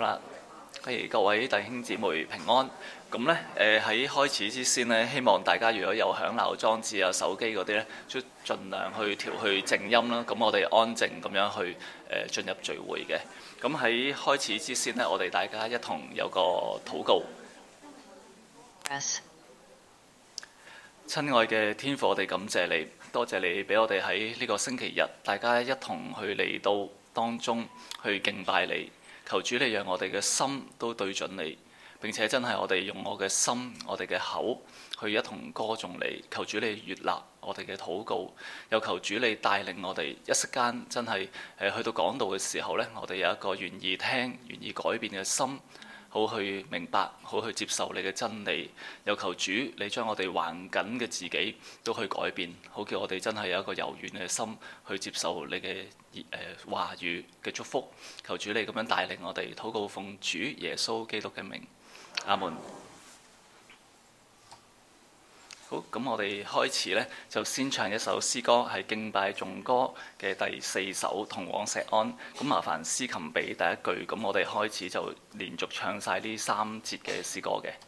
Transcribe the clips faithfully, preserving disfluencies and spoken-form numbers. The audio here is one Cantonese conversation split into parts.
啦，誒各位弟兄姊妹平安。咁咧誒喺開始之先咧，希望大家如果有響鬧裝置啊、手機嗰啲咧，都盡量去調去靜音啦。咁我哋安靜咁樣去誒進入聚會嘅。咁喺開始之先咧，我哋大家一同有個禱告。 Yes. 親愛嘅天父，我哋感謝你，多謝你俾我哋喺呢個星期日，大家一同去嚟到當中去敬拜你。求主你讓我哋嘅心都對準你，並且真係我哋用我嘅心、我哋嘅口去一同歌頌你。求主你悅納我哋嘅禱告，又求主你帶領我哋一息間真係誒去到講道嘅時候呢，我哋有一個願意聽、願意改變嘅心，好去明白，好去接受你嘅真理。又求主你將我哋還緊嘅自己都去改變，好叫我哋真係有一個柔軟嘅心去接受你嘅誒、呃、話語嘅祝福。求主你咁樣帶領我哋，禱告奉主耶穌基督嘅名，阿門。好，咁我哋開始呢，就先唱一首詩歌，係敬拜頌歌嘅第四首《同往錫安》。咁麻煩司琴俾第一句，咁我哋開始就連續唱晒呢三節嘅詩歌嘅。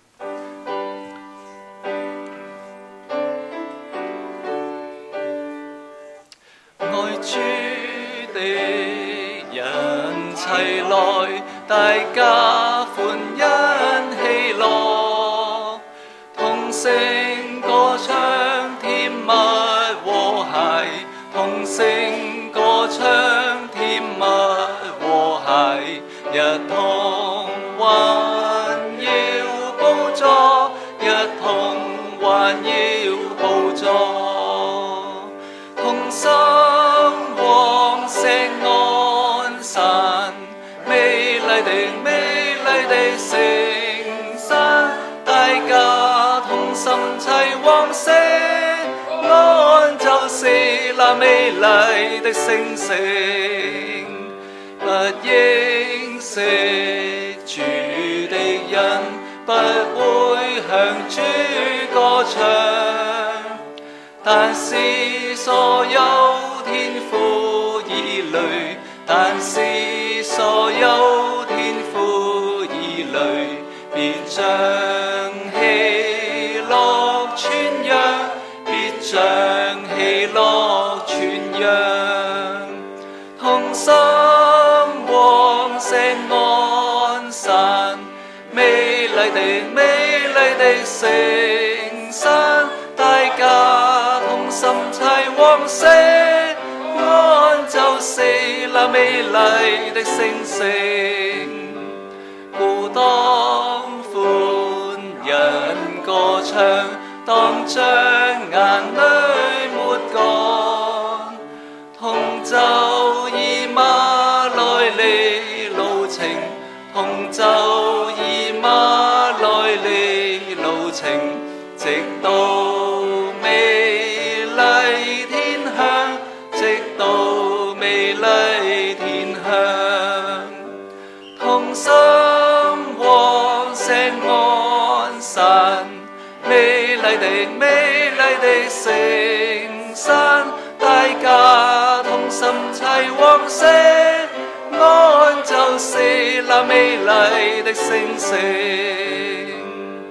愛主的人齊來，大家歡欣喜樂，同聲歌唱甜蜜和諧，同聲歌唱甜蜜和諧，一同環繞寶座，一同環繞寶座，同心往錫安山，美麗的美麗的聖山，大家同心齊往錫安，就是那美麗的聖城。不認識主的人，不會向主歌唱，但是所有天父兒女，但是所有天父兒女，必將喜樂傳揚，必將喜樂傳揚，同心往錫安山，美麗的美麗的聖山，大家同心齊往錫安，就是那美麗的聖城。故當歡欣歌唱，當將眼淚抹乾，同走以馬內利路程，同走以馬內利路程，直到美麗天鄉，直到美麗天鄉，同心往錫安山，美麗的美麗的聖山，大家同心齊往錫安，就是那美麗的聖城。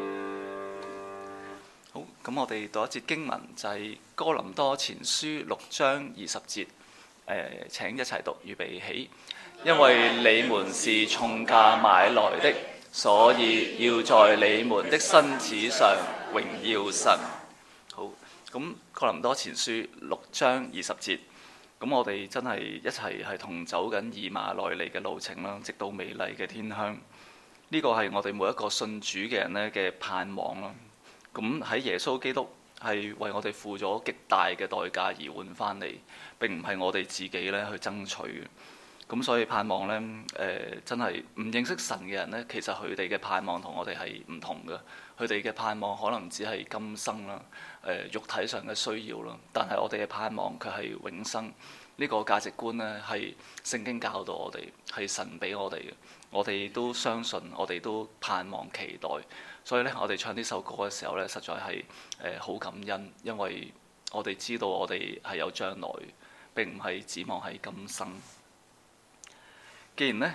好，咁我哋讀一節經文，就係、是、哥林多前書六章二十節。誒、呃，請一齊讀，預備起。因為你們是重價買來的，所以要在你們的身子上榮耀神。好，咁哥林多前書六章二十節，咁我哋真係一齊係同走緊以馬內利嘅路程啦，直到美麗嘅天鄉。呢、這個係我哋每一個信主嘅人咧嘅盼望啦。咁喺耶穌基督係為我哋付咗極大嘅代價而換翻嚟，並唔係我哋自己咧去爭取嘅。咁所以盼望呢，誒、呃、真係唔認識神嘅人呢，其實佢哋嘅盼望同我哋係唔同嘅。佢哋嘅盼望可能只係今生啦，誒、呃、肉體上嘅需要啦。但係我哋嘅盼望卻係永生。呢、這個價值觀呢，係聖經教導我哋，係神俾我哋嘅。我哋都相信，我哋都盼望期待。所以咧，我哋唱呢首歌嘅時候咧，實在係誒好感恩，因為我哋知道我哋係有將來，並唔係指望喺今生。既然呢，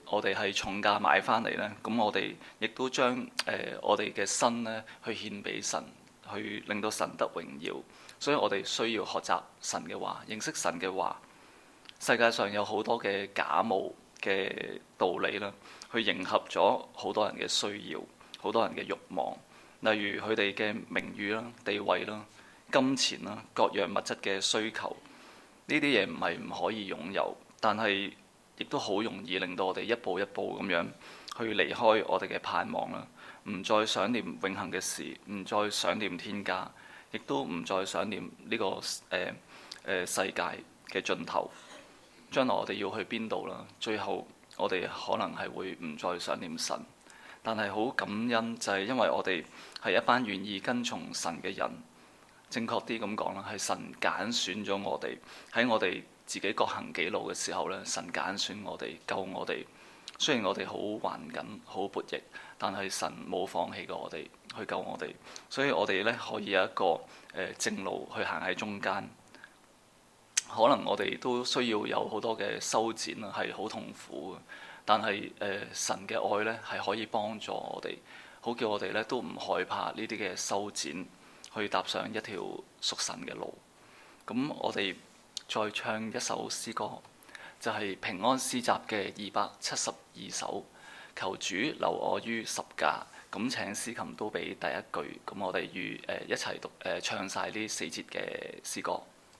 我哋係重價買翻嚟呢，咁我哋亦都將誒、呃、我哋嘅身呢去獻俾神，去令到神得榮耀。所以我哋需要學習神嘅話，認識神嘅話。世界上有好多嘅假冒嘅道理啦，去迎合咗好多人嘅需要，好多人嘅慾望。例如佢哋嘅名譽啦、地位啦、金錢啦、各樣物質嘅需求，呢啲嘢唔係唔可以擁有，但係亦都好容易令到我哋一步一步咁樣去離開我哋嘅盼望啦，唔再想念永恆嘅事，唔再想念天家，亦都唔再想念呢、這個誒誒、呃呃、世界嘅盡頭。將來我哋要去邊度啦？最後我哋可能係會唔再想念神，但係好感恩就係因為我哋係一班願意跟從神嘅人。正確啲咁講啦，係神揀選咗我哋，喺我哋自己各行己路嘅時候咧，神揀選我哋，救我哋。雖然我哋好頑梗、好悖逆，但係神冇放棄過我哋，去救我哋。所以我哋咧可以有一個誒、呃、正路去行喺中間。可能我哋都需要有好多嘅修剪啊，係好痛苦嘅。但係誒、呃、神嘅愛咧係可以幫助我哋，好叫我哋咧都唔害怕呢啲嘅修剪，去踏上一條屬神嘅路。咁我哋再唱一首詩歌，就係、是、平安詩集嘅二百七十二首，求主留我於十架。咁請司琴都俾第一句，咁我哋預誒一齊讀誒、呃、唱晒呢四節嘅詩歌。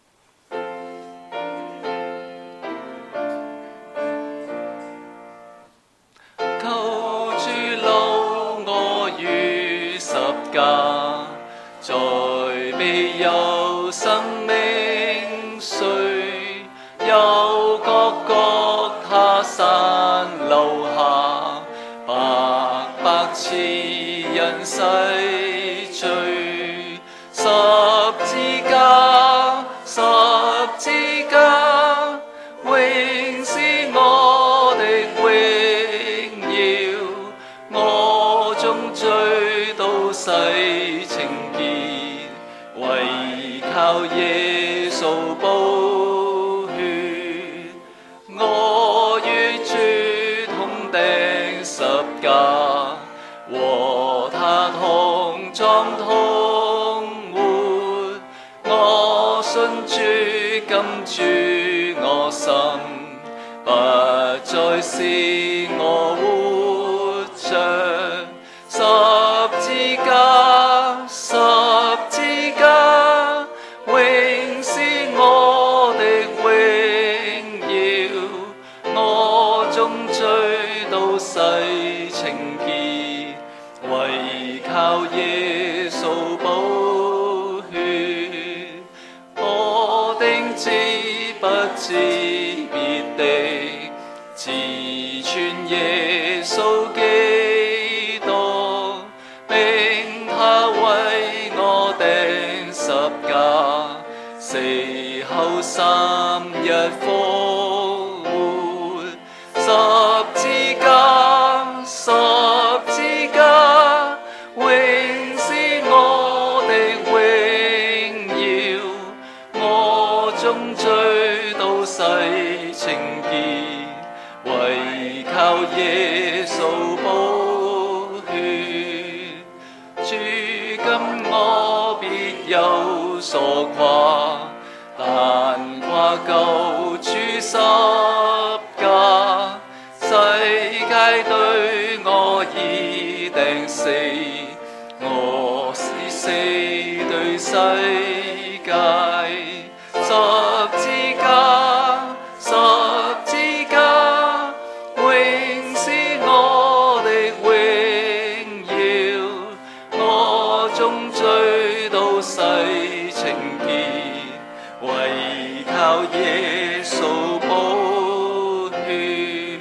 在必有生命水，有各各他山留下，白白賜人洗罪。十字架，十字架，永是我的榮耀，我終追到世情結，唯靠耶穌寶血。我與主同釘十架，和他同葬同活。我信主，今主我心，不再是我活着。十字架，十字架，永是我的榮耀。我終追到世情結，唯靠耶穌寶血。我定志不知別地，只傳耶穌基督，並他為我釘十架，死後三日復活。十字架，十字架，永是我的榮耀。我終追到世情結，唯靠耶穌寶血。主今我別有所誇，但誇救主十架。世界對我已釘死，我是死對世界。十字架，十字架，永是我的榮耀。我終追到世情結，唯靠耶穌寶血。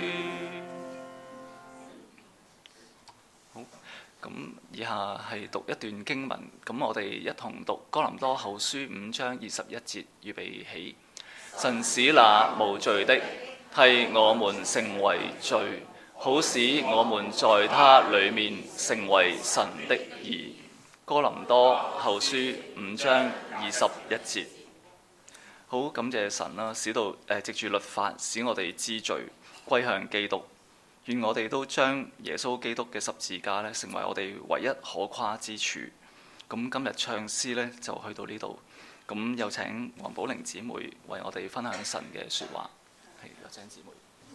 好，咁以下係讀一段經文，咁我哋一同讀哥林多後書五章二十一節，預備起。神使那無罪的替我們成為罪，好使我們在他裡面成為神的義。哥林多後書五章二十一節。好，感謝神啦，使到誒藉住律法使我哋知罪，歸向基督。 願我哋都將耶穌基督嘅十字架咧，成為我哋唯一可誇之處。咁今日唱詩咧就去到呢度，咁有請黃寶玲姊妹為我哋分享神嘅説話。係，有請姊妹。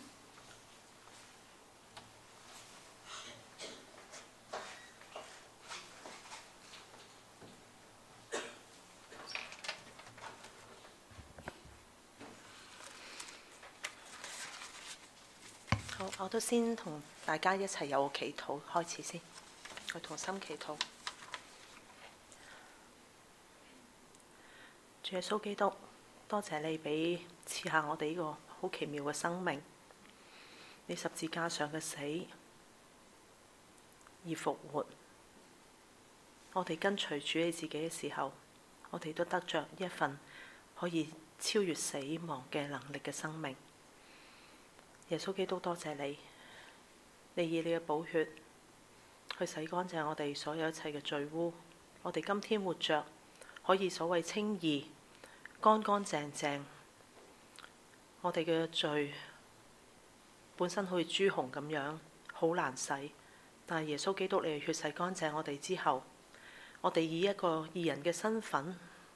好，我都先同大家一齊有個祈禱開始先，我同心祈禱。主耶穌基督，多謝你俾賜下我哋呢個好奇妙嘅生命，你十字架上嘅死而復活。我哋跟隨主你自己嘅時候，我哋都得着一份可以超越死亡嘅能力嘅生命。耶穌基督，多謝你，你以你嘅寶血去洗乾淨我哋所有一切嘅罪污。我哋今天活着，可以所謂稱義，乾乾淨淨。我哋嘅罪本身好似朱紅咁樣，好難洗。但係耶穌基督你嘅血洗乾淨我哋之後，我哋以一個義人嘅身份，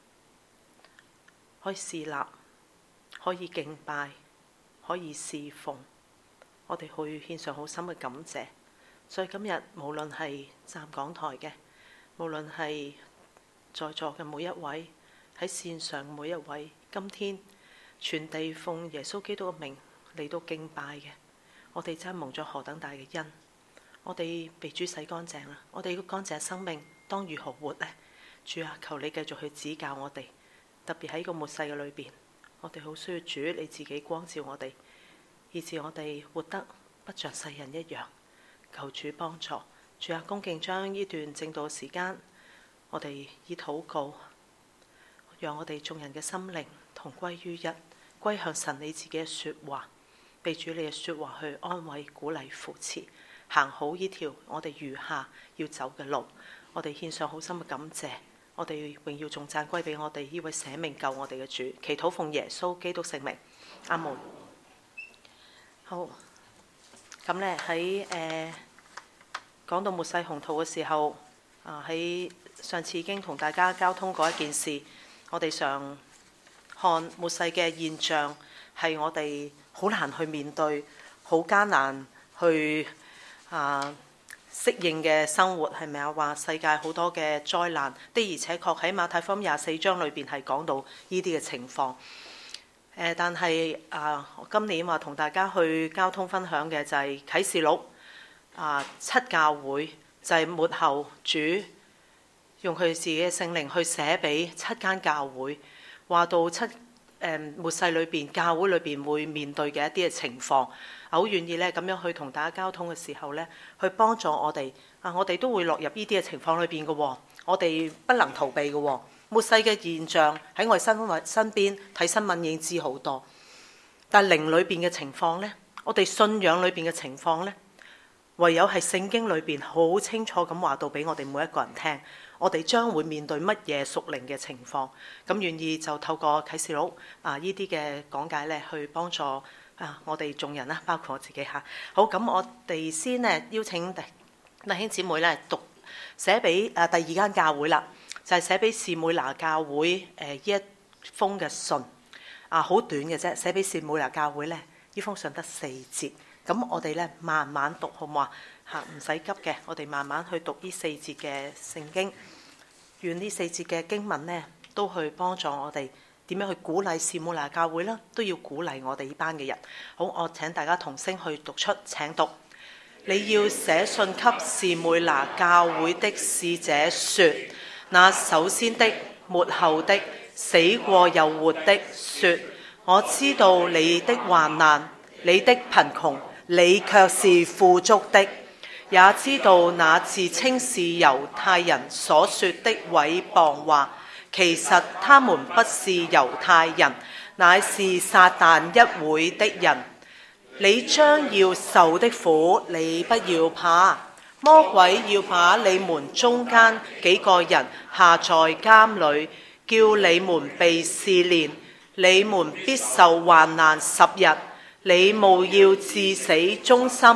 可以侍立，可以敬拜，可以侍奉，我哋去獻上好深嘅感謝。所以今日無論係站講台嘅，無論係在座嘅每一位，喺線上每一位，今天全地奉耶穌基督嘅名嚟到敬拜嘅，我哋真係蒙咗何等大嘅恩！我哋被主洗乾淨啦，我哋嘅乾淨生命當如何活呢？主啊，求你繼續去指教我哋，特別喺個末世嘅裏邊。我哋好需要主你自己光照我哋，以致我哋活得不像世人一樣。求主幫助，主啊，恭敬將呢段正道時間，我哋以禱告，讓我哋眾人嘅心靈同歸於一，歸向神你自己嘅説話，被主你嘅説話去安慰、鼓勵、扶持，行好呢條我哋餘下要走嘅路。我哋獻上好深嘅感謝。我哋榮耀頌讚歸俾我哋呢位捨命救我哋嘅主，祈禱奉耶穌基督聖名，阿門。好，咁呢喺誒講到末世鴻圖嘅時候，啊喺上次已經同大家交通過一件事，我哋常看末世嘅現象係我哋好難去面對，好艱難去啊適應嘅生活，係咪啊？話世界好多嘅災難，的而且確喺馬太福音廿四章裏邊係講到呢啲嘅情況。呃、但係啊，今年話同大家去交通分享嘅就係啟示錄啊七教會，就係、是、末後主用佢自己嘅聖靈去寫俾七間教會，話到七誒、呃、末世裏邊教會裏邊會面對嘅一啲嘅情況。好願意咧咁樣去同大家交通嘅時候咧，去幫助我哋啊！我哋都會落入呢啲嘅情況裏邊嘅喎，我哋不能逃避嘅喎。末世嘅現象喺我哋身身邊睇新聞已經知好多，但係靈裏邊嘅情況咧，我哋信仰裏邊嘅情況咧，唯有係聖經裏邊好清楚咁話到俾我哋每一個人聽，我哋將會面對乜嘢屬靈嘅情況。咁願意就透過啟示錄啊呢啲嘅講解咧，去幫助啊！我哋眾人啦，包括我自己嚇。好，咁我哋先咧邀請弟弟兄姊妹咧讀寫俾誒第二間教會啦，就係、是、寫俾士每拿教會誒呢一封嘅信啊，好短嘅啫。寫俾士每拿教會咧，呢封信得四節。咁我哋咧慢慢讀好唔好啊？嚇，唔使急嘅，我哋慢慢去讀呢四節嘅聖經。願呢四節嘅經文咧都去幫助我哋。點樣去鼓勵士每拿教會啦？都要鼓勵我哋呢班嘅人。好，我請大家同聲去讀出。請讀。你要寫信給士每拿教會的使者說：那首先的、末後的、死過又活的說，我知道你的患難，你的貧窮，你卻是富足的。也知道那自稱是猶太人所說的毀謗話，其實他們不是猶太人，乃是撒但一會的人。你將要受的苦，你不要怕。魔鬼要把你們中間幾個人下在監裏，叫你們被試煉，你們必受患難十日。你務要至死忠心，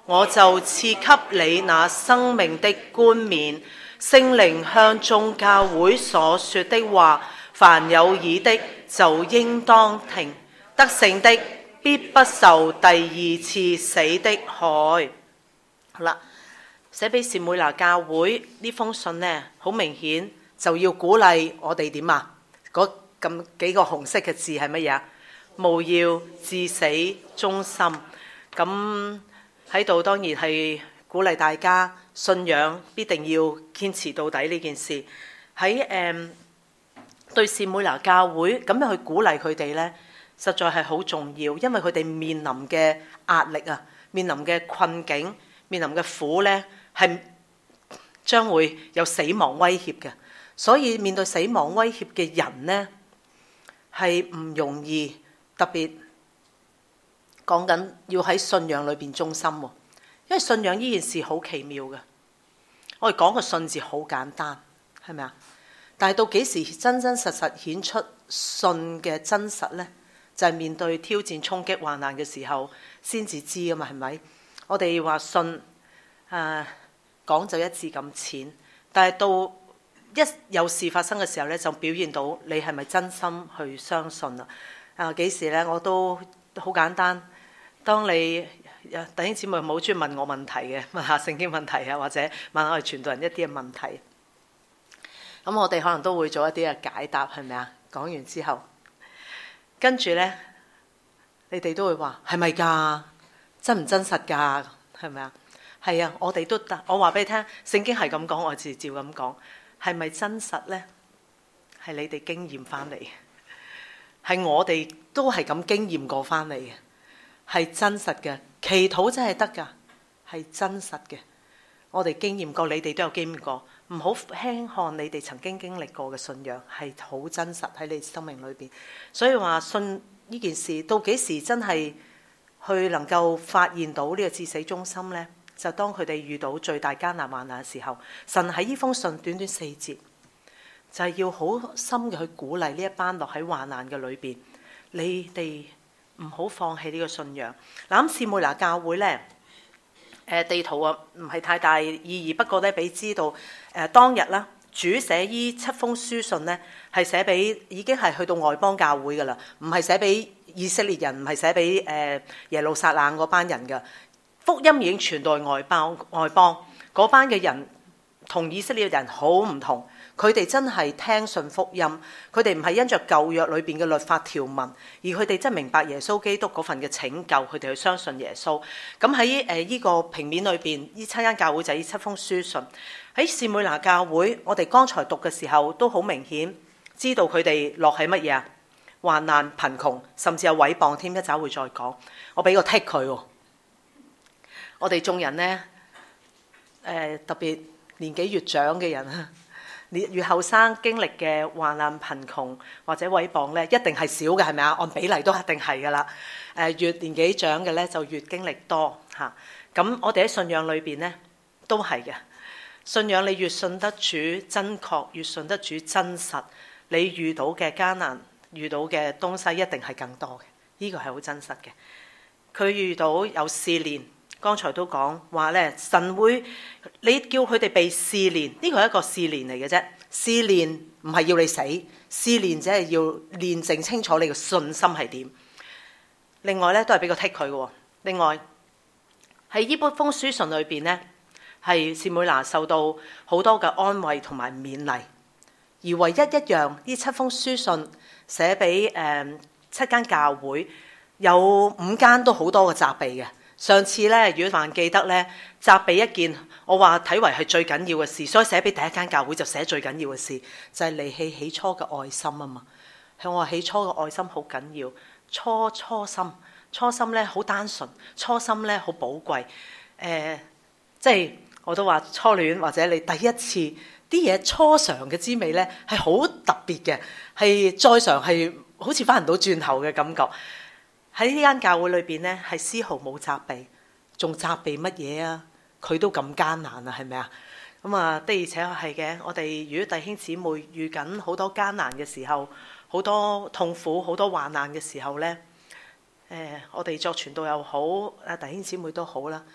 我就賜給你那生命的冠冕。聖靈向眾教會所說的話，凡有耳的就應當聽。得勝的必不受第二次死的害。好啦，寫俾士每拿教會呢封信呢，好明顯就要鼓勵我哋點啊？嗰咁幾個紅色嘅字係乜嘢啊？務要至死忠心。咁喺度當然係鼓勵大家信仰必定要堅持到底呢件事。喺誒、嗯、對士每拿教會咁樣去鼓勵佢哋呢，實在係好重要，因為佢哋面臨嘅壓力啊，面臨嘅困境，面臨嘅苦呢，係將會有死亡威脅嘅。所以面對死亡威脅嘅人呢，係唔容易，特別講緊要喺信仰裏邊忠心喎。因為信仰呢件事好奇妙嘅，我哋講個信字好簡單，係咪啊？但係到幾時真真實實顯出信嘅真實呢？就係、是、面對挑戰、衝擊、患難嘅時候先至知啊嘛，係咪？我哋話信，誒、呃、講就一字咁淺，但係到一有事發生嘅時候咧，就表現到你係咪真心去相信啦？啊，幾時咧？我都好簡單。當你弟兄姊妹唔好中意問我問題嘅，問下聖經問題啊，或者問下我哋傳道人一啲嘅問題。咁我哋可能都會做一啲嘅解答，係咪啊？講完之後，跟住咧，你哋都會話係咪㗎？真唔真實㗎？係咪啊？係啊，我哋都得。我話俾你聽，聖經係咁講，我自照咁講。係咪真實呢？係你哋經驗翻嚟嘅，係我哋都係咁經驗過翻嚟嘅，係真實嘅。祈禱真係得㗎，係真實嘅。我哋經驗過，你哋都有經驗過，唔好輕看你哋曾經經歷過嘅信仰，係好真實喺你生命裏邊。所以話信呢件事到幾時真係去能夠發現到呢個至死忠心呢？就當佢哋遇到最大艱難患難嘅時候，神喺呢封信短短四節，就係、是、要好深嘅去鼓勵呢一班落喺患難嘅裏邊，你哋唔好放棄呢個信仰。嗱，咁士每拿教會呢，誒地圖啊唔係太大意義，不過咧俾知道誒、呃、當日啦，主寫依七封書信呢，係寫俾已經係去到外邦教會噶啦，唔係寫俾以色列人，唔係寫俾誒耶路撒冷嗰班人噶。福音已經傳到外邦，外邦嗰班嘅人同以色列人好唔同，佢哋真係聽信福音，佢哋唔係因着舊約裏邊嘅律法條文，而佢哋真明白耶穌基督嗰份嘅拯救，佢哋去相信耶穌。咁喺誒呢個平面裏邊，呢七間教會就係呢七封書信。喺士每拿教會，我哋剛才讀嘅時候都好明顯知道佢哋落喺乜嘢啊？患難、貧窮，甚至有毀謗添，一陣會再講。我俾個剔佢喎。我哋眾人呢，誒、呃、特別年紀越長嘅人啊，越後生經歷嘅患難、貧窮或者毀謗呢，一定係少嘅，係咪啊？按比例都一定係噶啦。誒、呃、越年紀長嘅呢，就越經歷多嚇。咁、啊、我哋喺信仰裏邊呢，都係嘅。信仰你越信得主真確，越信得主真實，你遇到嘅艱難、遇到嘅東西一定係更多嘅。呢、這個係好真實嘅。佢遇到有試煉。剛才都講話咧，神會你叫佢哋被試煉，呢個係一個試煉嚟嘅啫。試煉唔係要你死，試煉只係要煉淨清楚你嘅信心係點。另外咧，都係俾個剔佢嘅。另外喺呢封書信裏邊咧，係士每拿受到好多嘅安慰同埋勉勵，而唯一一樣呢七封書信寫俾誒、呃、七間教會，有五間都好多嘅責備嘅。上次咧，如果還記得咧，責備一件，我話睇為係最緊要嘅事，所以寫俾第一間教會就寫最緊要嘅事，就係、是、離棄起初嘅愛心啊嘛。向我話起初嘅愛心好緊要，初初心，初心咧好單純，初心咧好寶貴。誒、呃，即係我都話初戀或者你第一次啲嘢初嘗嘅滋味咧係好特別嘅，係再嘗係好似翻唔到轉頭嘅感覺。喺呢間教會裏邊咧，係絲毫冇責備，仲責備乜嘢啊？佢都咁艱難啊，係咪啊？咁啊，的而且確係嘅。我哋如果弟兄姊妹遇緊好多艱難嘅時候，好多痛苦、好多患難嘅時候咧，誒、呃，我哋作傳道又好，啊弟兄姊妹都好啦，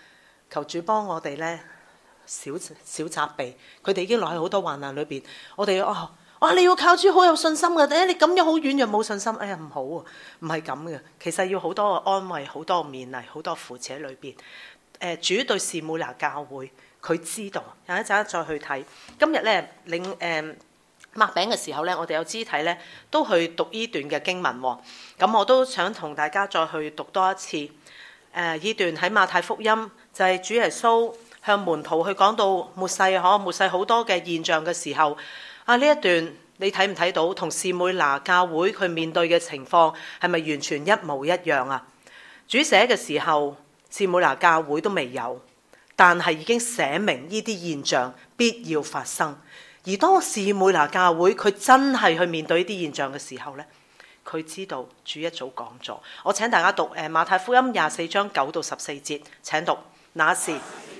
求主幫我哋咧少少責備，佢哋已經落喺好多患難裏邊。我哋哦，哇！你要靠主好有信心嘅，誒你咁樣好軟弱冇信心，哎呀唔好啊，唔係咁嘅。其實要好多安慰，好多勉勵，好多扶持喺裏邊。誒主對士每拿教會，佢知道。有一陣再去睇。今日咧領誒擘餅嘅時候咧，我哋有肢體咧都去讀呢段嘅經文喎。咁我都想同大家再去讀多一次。誒呢段喺馬太福音就係主耶穌向門徒去講到末世可末世好多嘅現象嘅時候，啊呢一段你睇唔睇到同士每拿教會佢面對嘅情況係咪完全一模一樣啊？主寫嘅時候，士每拿教會都未有，但係已經寫明呢啲現象必要發生。而當士每拿教會佢真係去面對呢啲現象嘅時候呢，佢知道主一早講咗。我請大家讀誒馬太福音廿四章九到十四節，請讀。那時，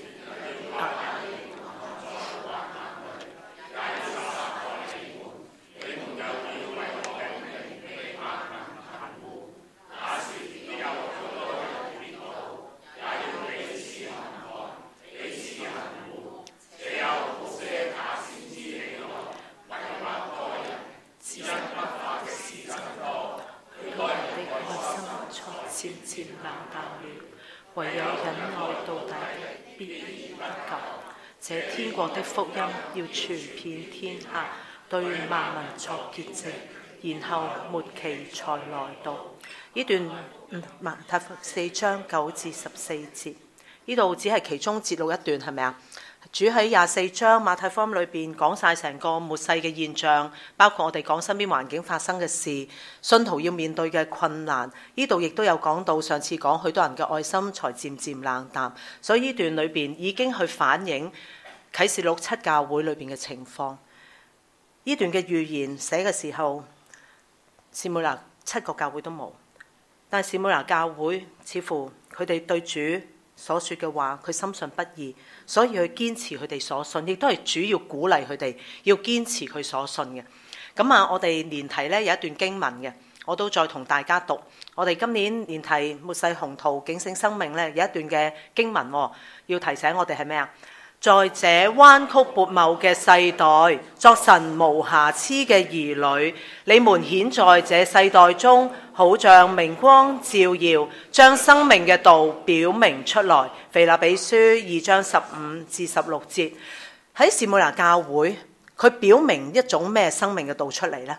漸漸冷淡了，唯有忍耐到底的必得救。這天國的福音要傳遍天下，對萬民作見證，然後末期才來到。呢段馬太四章九至十四節，呢度只係其中節錄一段，係咪啊？主喺廿四章馬太福音裏邊講晒成個末世嘅現象，包括我哋講身邊環境發生嘅事，信徒要面對嘅困難。呢度亦都有講到，上次講許多人嘅愛心才漸漸冷淡，所以呢段裏邊已經去反映啟示錄七教會裏邊嘅情況。呢段嘅預言寫嘅時候，士每拿七個教會都冇，但係士每拿教會似乎佢哋對主所說嘅話，佢深信不疑，所以佢堅持佢哋所信，亦都係主要鼓勵佢哋要堅持佢所信嘅。咁啊，我哋年題咧有一段經文嘅，我都再同大家讀。我哋今年年題末世宏圖警醒生命咧有一段嘅經文，要提醒我哋係咩啊？在這彎曲悖謬嘅世代，作神無瑕疵嘅兒女，你們顯在這世代中，好像明光照耀，將生命嘅道表明出來。腓立比書二章十五至十六節，喺士每拿教會，佢表明一種咩生命嘅道出嚟呢？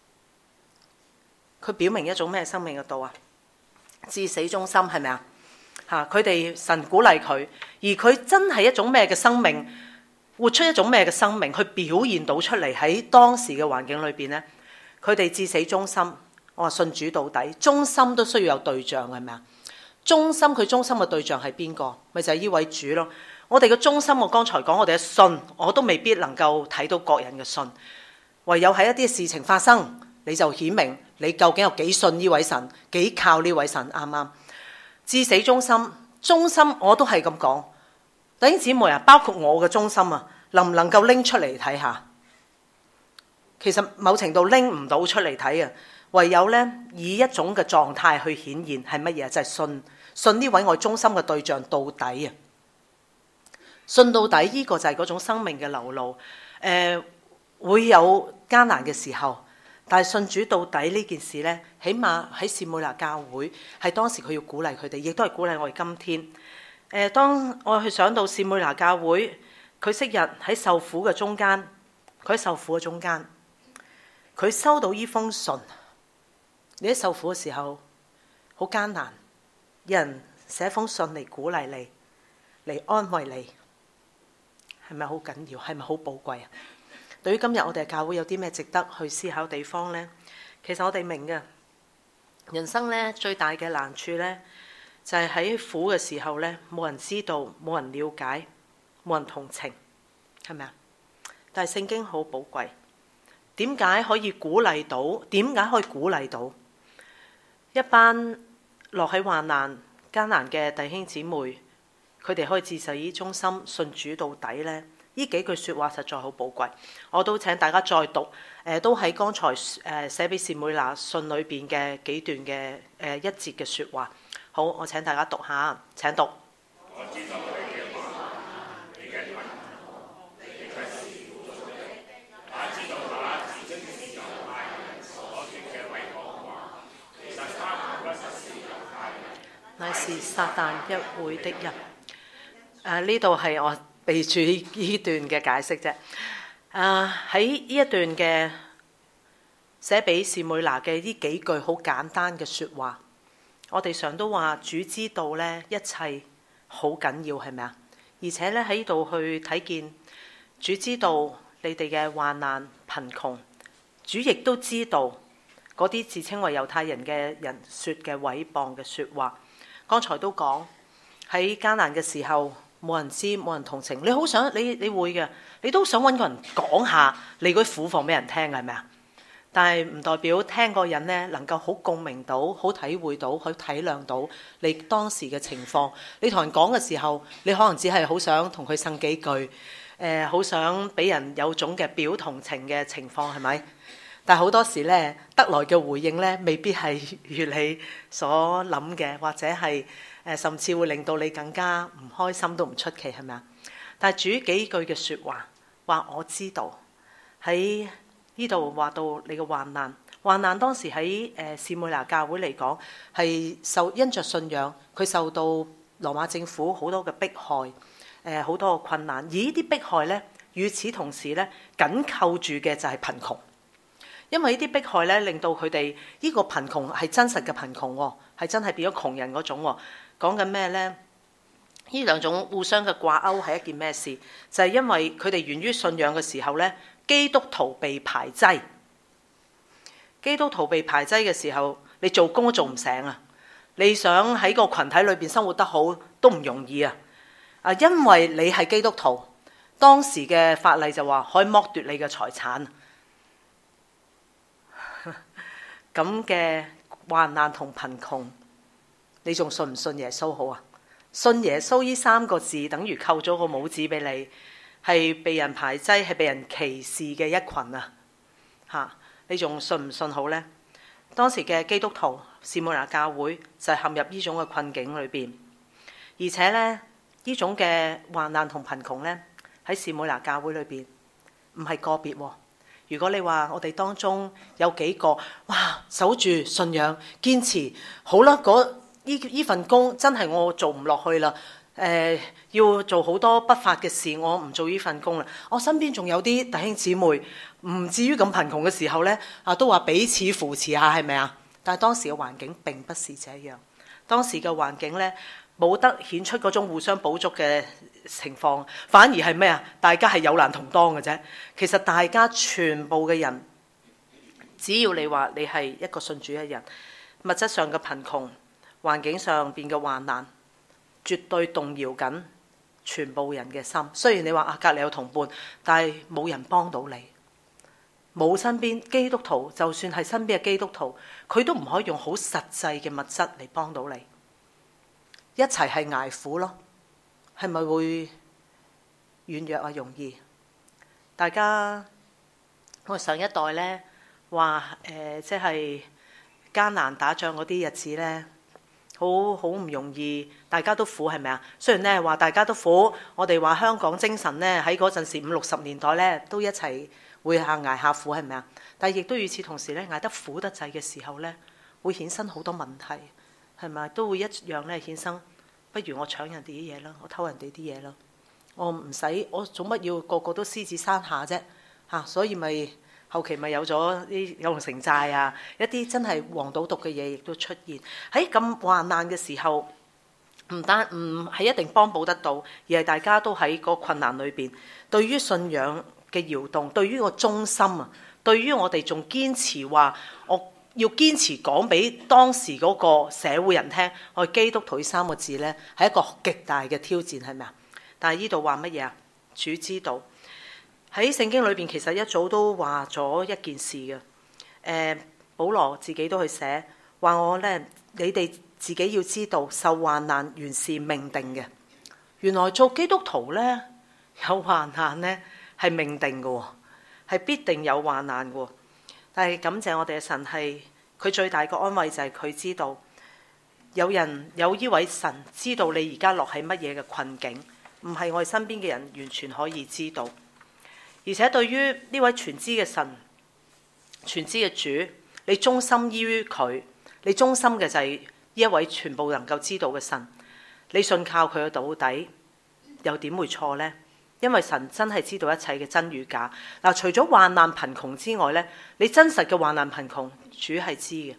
佢表明一種咩生命嘅道啊？至死忠心係咪啊？嚇！佢哋神鼓勵佢，而佢真係一種咩嘅生命，活出一種咩嘅生命，去表現到出嚟喺當時嘅環境裏邊呢？佢哋至死忠心，我話信主到底，忠心都需要有對象，係咪啊？忠心佢忠心嘅對象係邊個？咪就係呢位主咯。我哋嘅忠心，我剛才講我哋嘅信，我都未必能夠睇到各人嘅信，唯有喺一啲事情發生，你就顯明你究竟有幾信呢位神，幾靠呢位神，啱唔啱？至死忠心，忠心我都係咁講。弟兄姊妹啊，包括我嘅忠心啊，能唔能夠拎出嚟睇下？其實某程度拎唔到出嚟睇啊，唯有咧以一種嘅狀態去顯現係乜嘢？就係、是、信信呢位我忠心嘅對象到底啊！信到底呢、這個就係嗰種生命嘅流露。誒、呃，會有艱難嘅時候。但係信主到底呢件事呢，起碼喺士每拿教會係當時佢要鼓勵佢哋，亦都係鼓勵我哋今天。誒、呃，當我去想到士每拿教會，佢昔日喺受苦嘅中間，佢喺受苦嘅中間，佢收到呢封信。你喺受苦嘅時候好艱難，有人寫封信嚟鼓勵你，嚟安慰你，係咪好緊要？係咪好寶貴啊？對於今日我哋嘅教會有啲咩值得去思考地方呢？其實我哋明嘅人生咧最大嘅難處咧，就係喺苦嘅時候咧，冇人知道，冇人了解，冇人同情，係咪啊？但係聖經好寶貴，點解可以鼓勵到？點解可以鼓勵到一班落喺患難艱難嘅弟兄姊妹，佢哋可以自始於忠心信主到底呢？呢幾句説話實在好寶貴，我都請大家再讀。誒、呃，都喺剛才誒寫俾士每拿信裏邊嘅幾段嘅誒、呃、一節嘅説話。好，我請大家讀下，請讀。我知道乃是撒旦一會的人。誒呢度係我備注呢段嘅解釋啫。誒喺呢一段嘅寫俾士每拿嘅呢幾句好簡單嘅説話，我哋常都話主知道咧一切好緊要，係咪啊？而且咧喺呢度去睇見主知道你哋嘅患難貧窮，主亦都知道嗰啲自稱為猶太人嘅人説嘅毀謗嘅説話。剛才都講喺艱難嘅時候，冇人知，冇人同情。你好想你你會嘅，你都想揾個人講下你嗰啲苦況俾人聽，係咪啊？但係唔代表聽個人咧能夠好共鳴到、好體會到、好體諒到你當時嘅情況。你同人講嘅時候，你可能只係好想同佢呻幾句，誒、呃，好想俾人有種嘅表同情嘅情況，係咪？但係好多時咧，得來嘅回應咧，未必係如你所諗嘅，或者係誒、呃，甚至會令到你更加唔開心都唔出奇，係咪啊？但係主幾句嘅説話，話我知道喺呢度話到你嘅患難，患難當時喺誒士每拿教會嚟講係受因着信仰，佢受到羅馬政府好多嘅迫害，誒、呃、好多嘅困難。而呢啲迫害咧，與此同時咧，緊扣住嘅就係貧窮。因為呢啲迫害咧，令到佢哋呢個貧窮係真實嘅貧窮喎，係真係變咗窮人嗰種喎。講緊咩咧？呢兩種互相嘅掛鈎係一件咩事？就係、是、因為佢哋源於信仰嘅時候咧，基督徒被排擠。基督徒被排擠嘅時候，你做工都做唔成啊！你想喺個群體裏邊生活得好都唔容易啊！啊，因為你係基督徒，當時嘅法例就話可以剝奪你嘅財產。咁嘅患難同貧窮，你仲信唔信耶穌好啊？信耶穌呢三個字，等於扣咗個帽子俾你，係被人排擠，係被人歧視嘅一群啊！嚇，你仲信唔信好呢？當時嘅基督徒士每拿教會就係陷入呢種嘅困境裏邊，而且咧呢種嘅患難同貧窮咧喺士每拿教會裏邊唔係個別喎。如果你話我哋當中有幾個哇守住信仰堅持好啦，嗰呢呢份工真係我做唔落去啦，誒、呃、要做好多不法嘅事，我唔做呢份工啦。我身邊仲有啲弟兄姊妹唔至於咁貧窮嘅時候咧，啊都話彼此扶持下，係咪啊？但係當時嘅環境並不是這樣，當時嘅環境咧冇得顯出嗰種互相補足嘅情況，反而係咩啊？大家係有難同當嘅啫。其實大家全部嘅人，只要你話你係一個信主嘅人，物質上嘅貧窮，環境上邊嘅患難，絕對動搖緊全部人嘅心。雖然你話啊隔離有同伴，但係冇人幫到你，冇身邊基督徒，就算係身邊嘅基督徒，佢都唔可以用好實際嘅物質嚟幫到你。一齊係捱苦咯，係咪會軟弱啊？容易，大家我上一代咧話誒，即係艱難打仗嗰啲日子咧，好好唔容易，大家都苦，係咪啊？雖然咧話大家都苦，我哋話香港精神咧喺嗰陣時五六十年代咧都一齊會下捱下苦，係咪啊？但係亦都與此同時咧，捱得苦得滯嘅時候咧，會衍生好多問題。係咪都會一樣咧衍生？不如我搶人哋啲嘢啦，我偷人哋啲嘢啦，我唔使，我做乜要個個都獅子山下啫？嚇、啊，所以咪後期咪有咗啲九龍城寨啊，一啲真係黃賭毒嘅嘢亦都出現喺咁患難嘅時候，唔單唔係一定幫補得到，而係大家都喺個困難裏邊，對於信仰嘅搖動，對於個忠心啊，對於我哋仲堅持話我。要堅持講俾當時嗰個社會人聽，我基督徒三個字呢係一個極大嘅挑戰，係咪啊？但係呢度話乜嘢啊？主知道喺聖經裏邊其實一早都話咗一件事嘅。誒、呃，保羅自己都去寫話我呢，你哋自己要知道受患難原是命定嘅。原來做基督徒呢，有患難呢係命定嘅喎，係必定有患難嘅喎。但係感謝我哋嘅神，係佢最大嘅安慰就係佢知道有人有呢位神知道你而家落喺乜嘢嘅困境，唔係我哋身邊嘅人完全可以知道。而且對於呢位全知嘅神、全知嘅主，你忠心於佢，你忠心嘅就係一位全部能夠知道嘅神，你信靠佢嘅到底，又點會錯呢？因為神真係知道一切嘅真與假。嗱，除咗患難貧窮之外咧，你真實嘅患難貧窮，主係知嘅。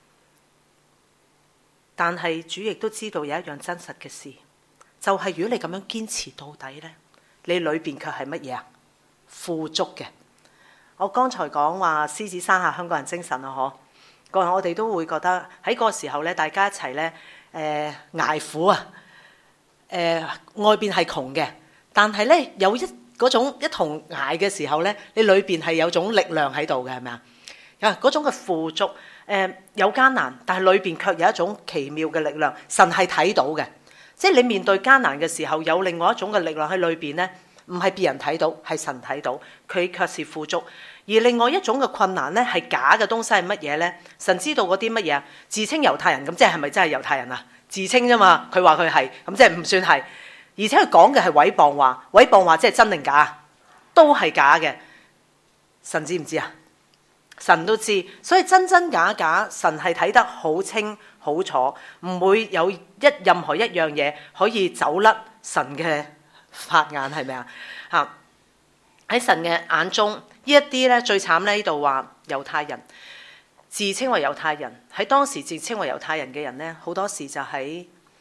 但係主亦都知道有一樣真實嘅事，就係、是、如果你咁樣堅持到底咧，你裏邊卻係乜嘢啊？富足嘅。我剛才講話獅子山下香港人精神啊，嗬，個人我哋都會覺得喺嗰個時候咧，大家一齊咧，誒、呃、捱苦啊，誒、呃、外邊係窮嘅，但係咧有一嗰種一同捱嘅時候咧，你裏邊係有種力量喺度嘅，係咪啊？啊，嗰種嘅富足。誒、呃、有艱難，但係裏邊卻有一種奇妙嘅力量，神係睇到嘅。即係你面對艱難嘅時候，有另外一種嘅力量喺裏邊咧，唔係別人睇到，係神睇到，佢卻是富足。而另外一種嘅困難咧，係假嘅東西係乜嘢咧？神知道嗰啲乜嘢啊？自稱猶太人咁，即係係咪真係猶太人啊？自稱啫嘛，佢話佢係，咁即係唔算係。而且佢講嘅係毀謗話，毀謗話即係真定假？都係假嘅。神知唔知啊？神都知，所以真真假假，神係睇得好清好楚，唔會有一任何一樣嘢可以走甩神嘅法眼，係咪啊？嚇！喺神嘅眼中，呢一啲咧最慘咧，呢度話猶太人自稱為猶太人，喺當時自稱為猶太人嘅人咧，好多時就喺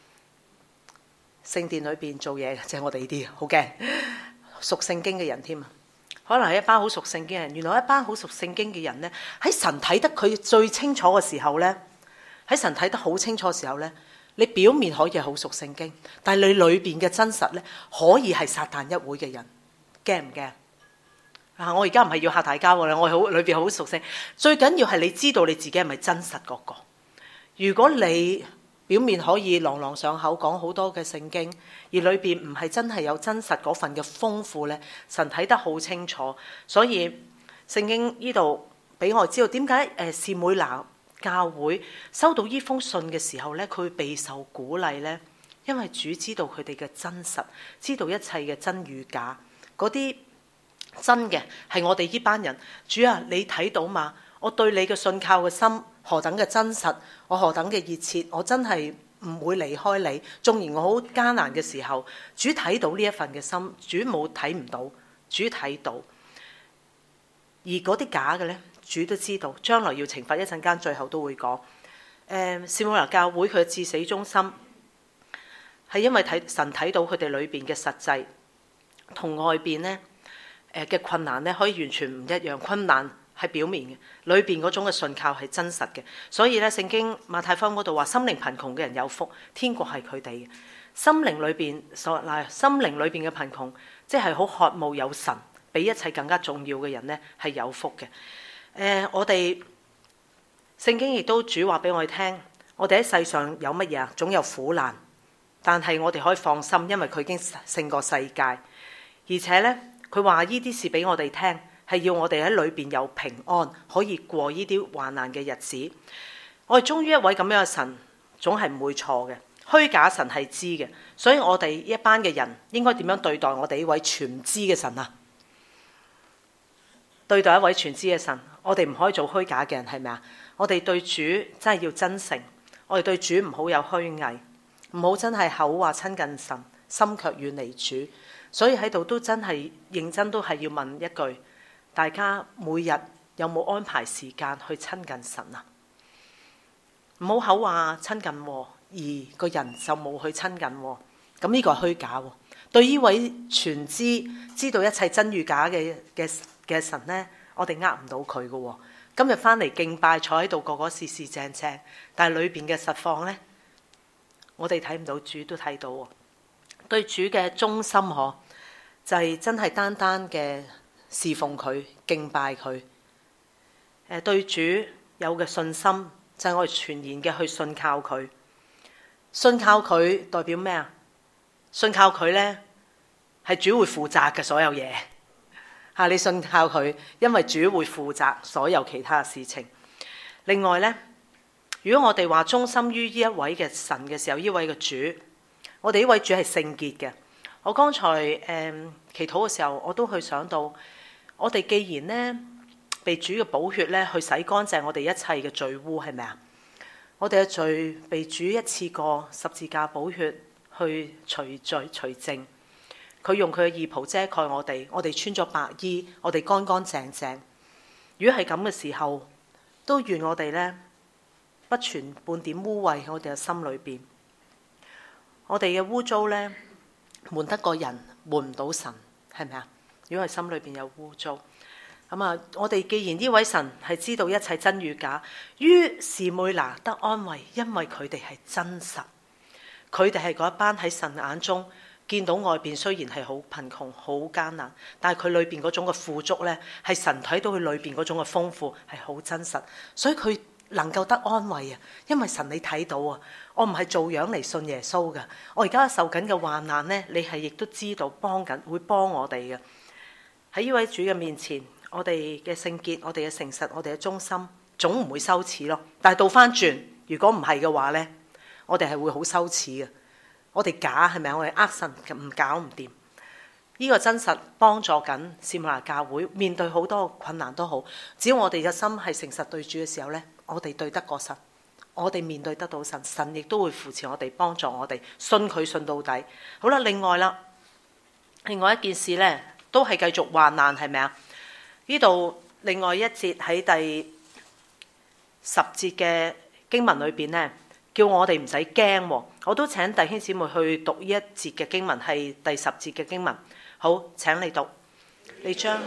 聖殿裏邊做嘢，即係我哋呢啲好驚熟聖經嘅人添啊！可能係一班好熟聖經嘅人，原來一班好熟聖經嘅人咧，喺神睇得佢最清楚嘅時候咧，喺神睇得好清楚嘅時候咧，你表面可以係好熟聖經，但係你裏邊嘅真實咧，可以係撒旦一會嘅人，驚唔驚？啊！我而家唔係要嚇大家喎，我係好裏邊好熟聖，最緊要係你知道你自己係咪真實嗰個。如果你表面可以朗朗上口講好多嘅聖經，而裏邊唔係真係有真實嗰份嘅豐富咧，神睇得好清楚。所以聖經呢度俾我知道點解誒士每拿教會收到呢封信嘅時候咧，佢會備受鼓勵咧，因為主知道佢哋嘅真實，知道一切嘅真與假。嗰啲真嘅係我哋呢班人。主啊，你睇到嘛？我對你嘅信靠嘅心何等嘅真實，我何等嘅熱切，我真係唔會離開你。縱然我好艱難嘅時候，主睇到呢一份嘅心，主冇睇唔到，主睇到。而嗰啲假嘅咧，主都知道，將來要懲罰。一陣間最後都會講。誒、呃，士每拿教會佢嘅至死忠心，係因為睇神睇到佢哋裏邊嘅實際，同外邊咧誒嘅困難咧，可以完全唔一樣。困難係表面嘅，裏邊嗰種嘅信靠係真實嘅。所以咧，聖經馬太福音嗰度話：心靈貧窮嘅人有福，天國係佢哋嘅。心靈裏邊所嗱，心靈裏邊嘅貧窮，即係好渴慕有神，比一切更加重要嘅人咧，係有福嘅。誒、呃，我哋聖經亦都主話俾我哋聽，我哋喺世上有乜嘢啊？總有苦難，但係我哋可以放心，因為佢已經勝過世界。而且咧，佢話呢啲事俾我哋聽，係要我哋喺裏邊有平安，可以過呢啲患難嘅日子。我哋忠於一位咁樣嘅神，總係唔會錯嘅。虛假神係知嘅，所以我哋一班嘅人應該點樣對待我哋呢位全知嘅神啊？對待一位全知嘅神，我哋唔可以做虛假嘅人，係咪啊？我哋對主真係要真誠，我哋對主唔好有虛偽，唔好真係口話親近神，心卻遠離主。所以喺度都真係認真，都係要問一句：大家每日有冇安排時間去親近神啊？唔好口話親近，而個人就冇去親近，咁呢個係虛假。對呢位全知知道一切真與假嘅嘅嘅神呢，我哋呃唔到佢嘅。今日翻嚟敬拜，坐喺度個個四四正正，但係裏邊嘅實況呢，我哋睇唔到，主都睇到。對主嘅忠心嗬，就係、是、真係單單嘅侍奉佢、敬拜佢。誒，對主有嘅信心，就係、是、我哋全然嘅去信靠佢。信靠佢代表咩啊？信靠佢咧，係主會負責嘅所有嘢。嚇，你信靠佢，因為主會負責所有其他嘅事情。另外咧，如果我哋話忠心於呢一位嘅神嘅時候，呢位嘅主。我哋呢位主係聖潔嘅。我剛才誒、嗯、祈禱嘅時候，我都去想到，我哋既然咧被主嘅寶血咧去洗乾淨我哋一切嘅罪污，係咪啊？ 我哋嘅罪被主一次過十字架寶血去除罪除淨，佢用佢嘅義袍遮蓋我哋，我哋穿咗白衣，我哋乾乾淨淨。如果係咁嘅時候，都願我哋呢不存半點污穢喺我哋嘅心裏邊。我哋嘅污糟呢，瞞得個人，瞞唔到神，係咪啊？如果係心裏邊有污糟，咁啊，我哋既然呢位神係知道一切真與假，於士每拿得安慰，因為佢哋係真實，佢哋係嗰一班喺神眼中見到外邊雖然係好貧窮、好艱難，但係佢裏邊嗰種嘅富足呢，係神睇到佢裏邊嗰種嘅豐富係好真實，所以佢能夠得安慰啊！因為神你睇到啊，我唔係做樣嚟信耶穌噶，我而家受緊嘅患難呢，你係亦都知道幫緊，會幫我哋嘅。喺呢位主嘅面前，我哋嘅聖潔、我哋嘅誠實、我哋嘅忠心，總唔會羞恥咯。但係倒翻轉，如果唔係嘅話呢，我哋係會好羞恥嘅。我哋假係咪啊？我哋呃神唔搞唔掂。呢個真實幫助緊士每拿教會面對好多困難都好，只要我哋嘅心係誠實對主嘅時候呢，我哋對得過神，我哋面對得到神，神亦都會扶持我哋，幫助我哋信佢信到底。好啦，另外啦，另外一件事呢，都係繼續患難，係咪啊？呢度另外一節喺第十節嘅經文裏邊呢，叫我哋唔使驚。我都請弟兄姊妹去讀呢一節嘅經文，係第十節嘅經文。好，請你讀。你將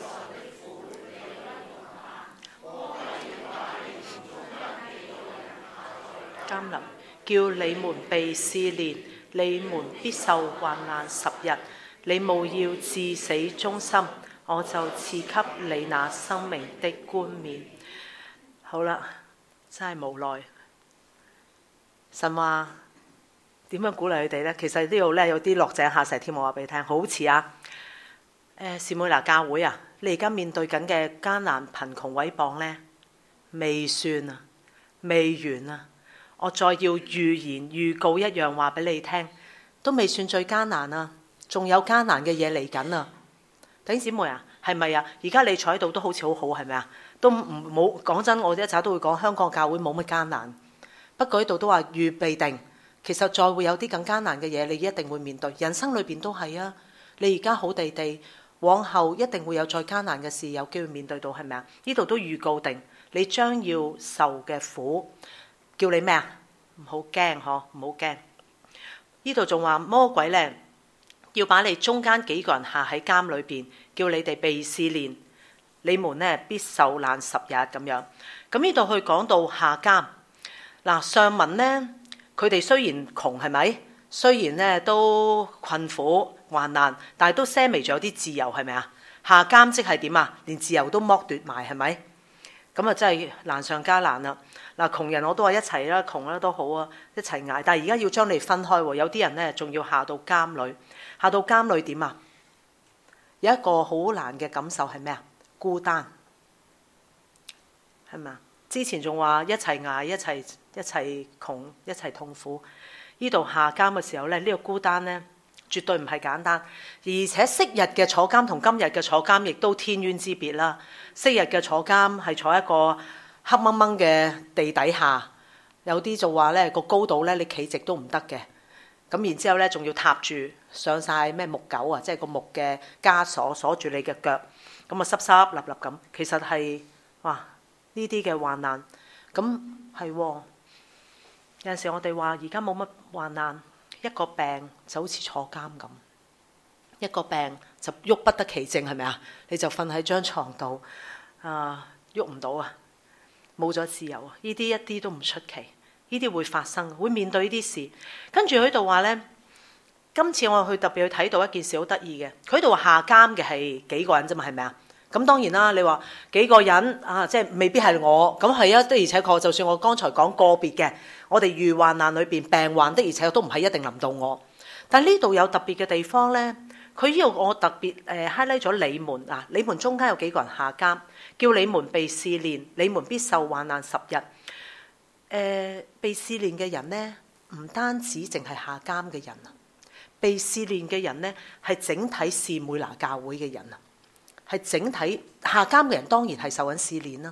監臨，叫你們被試煉，你們必受患難十日。你務要至死忠心，我就賜給你那生命的冠冕。好啦，真係無奈。神話點樣鼓勵佢哋呢？其實呢度呢，有啲落井下石添，我話俾你聽，好似啊，誒士每拿教會啊，你而家面對緊嘅艱難、貧窮、毀謗呢，未算啊，未完啊！我再要預言預告一樣話俾你聽，都未算最艱難啊，仲有艱難嘅嘢嚟緊啊！弟兄姊妹啊，係咪啊？而家你坐喺度都好似好好，係咪啊？都唔冇講真，我一陣都會講香港教會冇乜艱難。不過呢度都話預備定，其實再會有啲更艱難嘅嘢，你一定會面對。人生裏邊都係啊，你而家好地地，往後一定會有再艱難嘅事，有機會面對到，係咪啊？呢度都預告定，你將要受嘅苦，叫你咩啊？唔好驚嗬，唔好驚。呢度仲話魔鬼呢，要把你中間幾個人下喺監裏邊，叫你哋被試煉，你們呢必受難十日咁樣。咁呢度去講到下監。嗱，上文呢，佢哋雖然窮，係咪？雖然呢都困苦患難，但係都些微仲有啲自由，係咪啊？下監即係點啊？連自由都剝奪埋，係咪？咁啊，真係難上加難啦！嗱，窮人我都話一齊啦，窮啦都好啊，一齊捱。但係而家要將你分開喎，有啲人呢仲要下到監裏，下到監裏點啊？有一個好難嘅感受係咩啊？孤單，係咪啊？之前仲話一齊捱，一齊一齊窮，一齊痛苦。呢度下監嘅時候咧，呢、呢個孤單呢，絕對唔係簡單。而且昔日嘅坐監同今日嘅坐監亦都天淵之別啦。昔日嘅坐監係坐一個黑掹掹嘅地底下，有啲就話呢個高度呢，你企直都唔得嘅。咁然之後呢，仲要踏住上晒咩木狗啊，即係個木嘅枷鎖鎖住你嘅腳，咁啊濕濕立立咁。其實係哇〜呢啲嘅患難，咁係有陣時我哋話而家冇乜患難，一個病就好似坐監咁，一個病就喐不得其正，係咪啊？你就瞓喺張床度啊，喐唔到啊，冇咗自由啊！呢啲一啲都唔出奇，呢啲會發生，會面對呢啲事。跟住佢度話呢，今次我去特別去睇到一件事好得意嘅，佢度話下監嘅係幾個人啫嘛，係咪啊？咁當然啦，你話幾個人啊，即係未必係我，咁係啊，的而且確，就算我剛才講個別嘅，我哋遇患難裏邊病患的而且確都唔係一定臨到我。但係呢度有特別嘅地方呢，佢呢度我特別誒 highlight 咗你們啊，你們中間有幾個人下監，叫你們被試煉，你們必受患難十日。誒、呃，被試煉嘅人呢，唔單止淨係下監嘅人啊，被試煉嘅人呢，係整體士每拿教會嘅人啊。係整體下監嘅人當然係受緊試煉啦，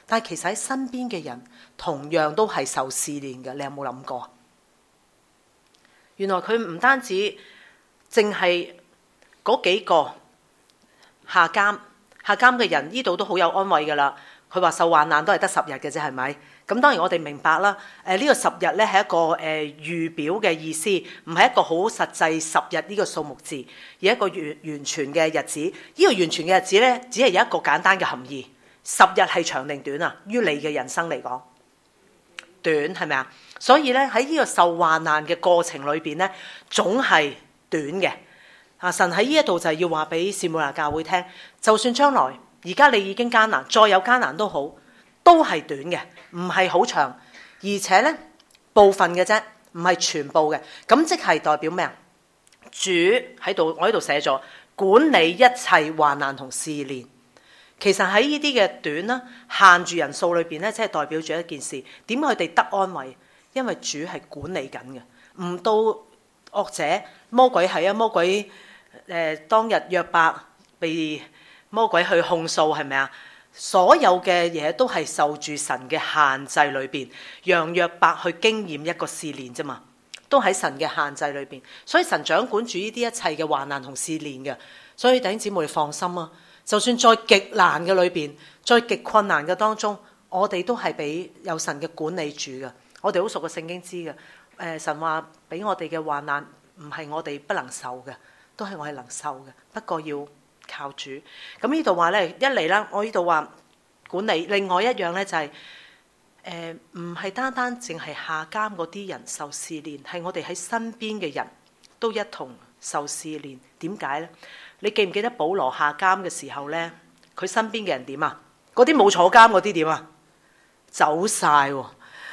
但係其實喺身邊嘅人同樣都係受試煉嘅，你有冇諗過？原來佢唔單止淨係嗰幾個下監下監嘅人，呢度都好有安慰㗎啦。佢話受患難都係得十日嘅啫，係咪？咁當然我哋明白啦。誒、呃、呢、呢個十日咧係一個誒、呃、預表嘅意思，唔係一個好實際十日呢個數目字，而一個完完全嘅日子。呢、呢個完全嘅日子咧，只係有一個簡單嘅含義。十日係長定短啊？於你嘅人生嚟講，短係咪啊？所以咧喺呢個受患難嘅過程裏邊咧，總係短嘅。啊，神喺呢一度就係要話俾士每拿教會聽，就算將來而家你已經艱難，再有艱難都好，都係短嘅，唔係好長，而且咧部分嘅啫，唔係全部嘅。咁即係代表咩啊？主喺度，我喺度寫咗管理一切患難同試煉。其實喺呢啲嘅短啦，限住人數裏邊咧，即係代表住一件事。點解佢哋得安慰？因為主係管理緊嘅，唔到惡者魔鬼係啊，魔鬼誒、呃、當日約伯被魔鬼去控訴係咪啊？所有嘅嘢都係受住神嘅限制裏邊，讓約伯去經驗一個試煉啫嘛，都喺神嘅限制裏邊。所以神掌管住呢啲一切嘅患難同試煉嘅。所以弟兄姊妹放心啊！就算再極難嘅裏邊，再極困難嘅當中，我哋都係俾有神嘅管理住嘅。我哋好熟嘅聖經知嘅，誒、呃、神話俾我哋嘅患難唔係我哋不能受嘅，都係我哋能受嘅。不過要靠主。咁呢度話咧，一嚟啦，我呢度話管理，另外一樣咧就係誒唔係單單淨係下監嗰啲人受試煉，係我哋喺身邊嘅人都一同受試煉。點解咧？你記唔記得保羅下監嘅時候咧，佢身邊嘅人點啊？嗰啲冇坐監嗰啲點啊？走晒喎！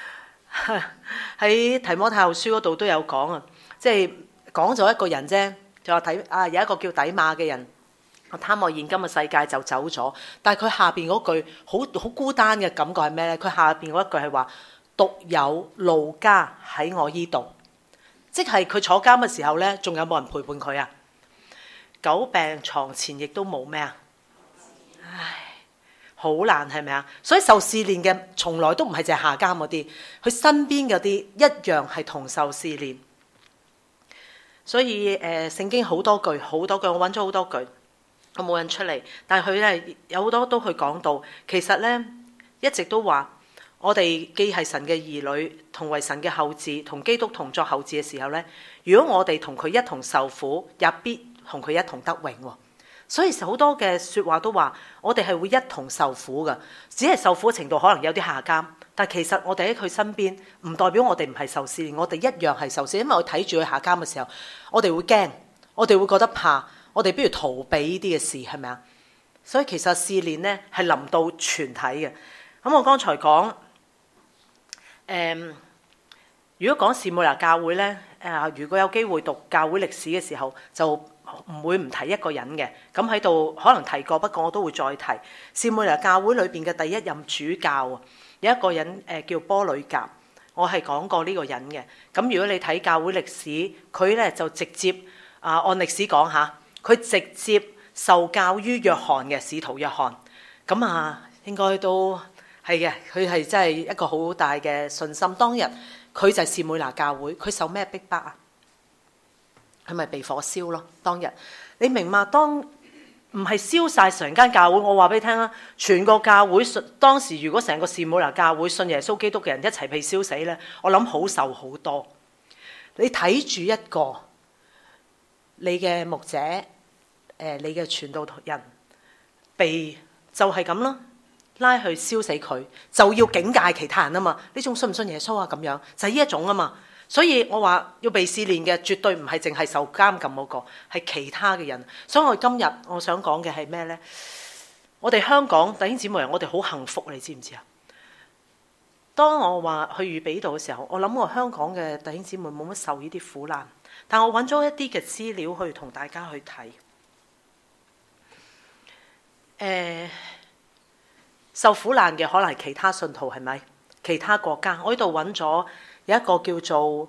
喺提摩太後書嗰度都有講啊，即係講咗一個人啫，就話睇啊有一個叫底馬嘅人，貪愛現今嘅世界就走咗。但係佢下邊嗰句好好孤單嘅感覺係咩咧？佢下邊嗰一句係話獨有路加喺我依度，即係佢坐監嘅時候咧，仲有冇人陪伴佢啊？久病床前亦都冇咩啊？唉，好難係咪啊？所以受試煉嘅從來都唔係淨係下監嗰啲，佢身邊嗰啲一樣係同受試煉。所以誒、呃，聖經好多句好多句，我揾咗好多句，我冇印出嚟，但係佢咧有好多都去講到，其實咧一直都話我哋既係神嘅兒女，同為神嘅後嗣，同基督同作後嗣嘅時候咧，如果我哋同佢一同受苦，也必同佢一同得榮。所以好多嘅説話都話我哋係會一同受苦嘅，只係受苦嘅程度可能有啲下監，但其實我哋喺佢身邊，唔代表我哋唔係受試煉，我哋一樣係受試煉。因為我睇住佢下監嘅時候，我哋會驚，我哋會覺得怕，我哋不如逃避呢啲嘅事，係咪啊？所以其實試煉咧係臨到全體嘅。咁我剛才講誒、嗯，如果講士每拿教會咧，誒、呃，如果有機會讀教會歷史嘅時候，就唔會唔提一個人嘅。咁喺度可能提過，不過我都會再提。士每拿教會裏邊嘅第一任主教啊，有一個人誒、呃、叫波呂甲，我係講過呢個人嘅。咁如果你睇教會歷史，佢咧就直接啊、呃、按歷史講下，佢直接受教於約翰嘅使徒約翰。咁啊，應該都係嘅。佢係真係一個好大嘅信心。當日佢就係士每拿教會，佢受咩逼迫啊？佢咪被火燒咯？當日你明嘛？當唔係燒晒成間教會，我話俾你聽啦，全個教會信當時如果成個士每拿教會信耶穌基督嘅人一齊被燒死咧，我諗好受好多。你睇住一個你嘅牧者，誒、呃，你嘅傳道人被就係咁咯，拉去燒死佢，就要警戒其他人啊嘛。你仲信唔信耶穌啊？咁樣就係呢一種啊嘛。所以我話要被試煉嘅，絕對唔係淨係受監禁嗰個，係其他嘅人。所以我今日我想講嘅係咩呢？我哋香港弟兄姊妹，我哋好幸福，你知唔知啊？當我話去預備呢度嘅時候，我諗我香港嘅弟兄姊妹冇乜受呢啲苦難，但我揾咗一啲嘅資料去同大家去睇。誒、呃，受苦難嘅可能係其他信徒，係咪？其他國家，我呢度揾咗。有一個叫做誒、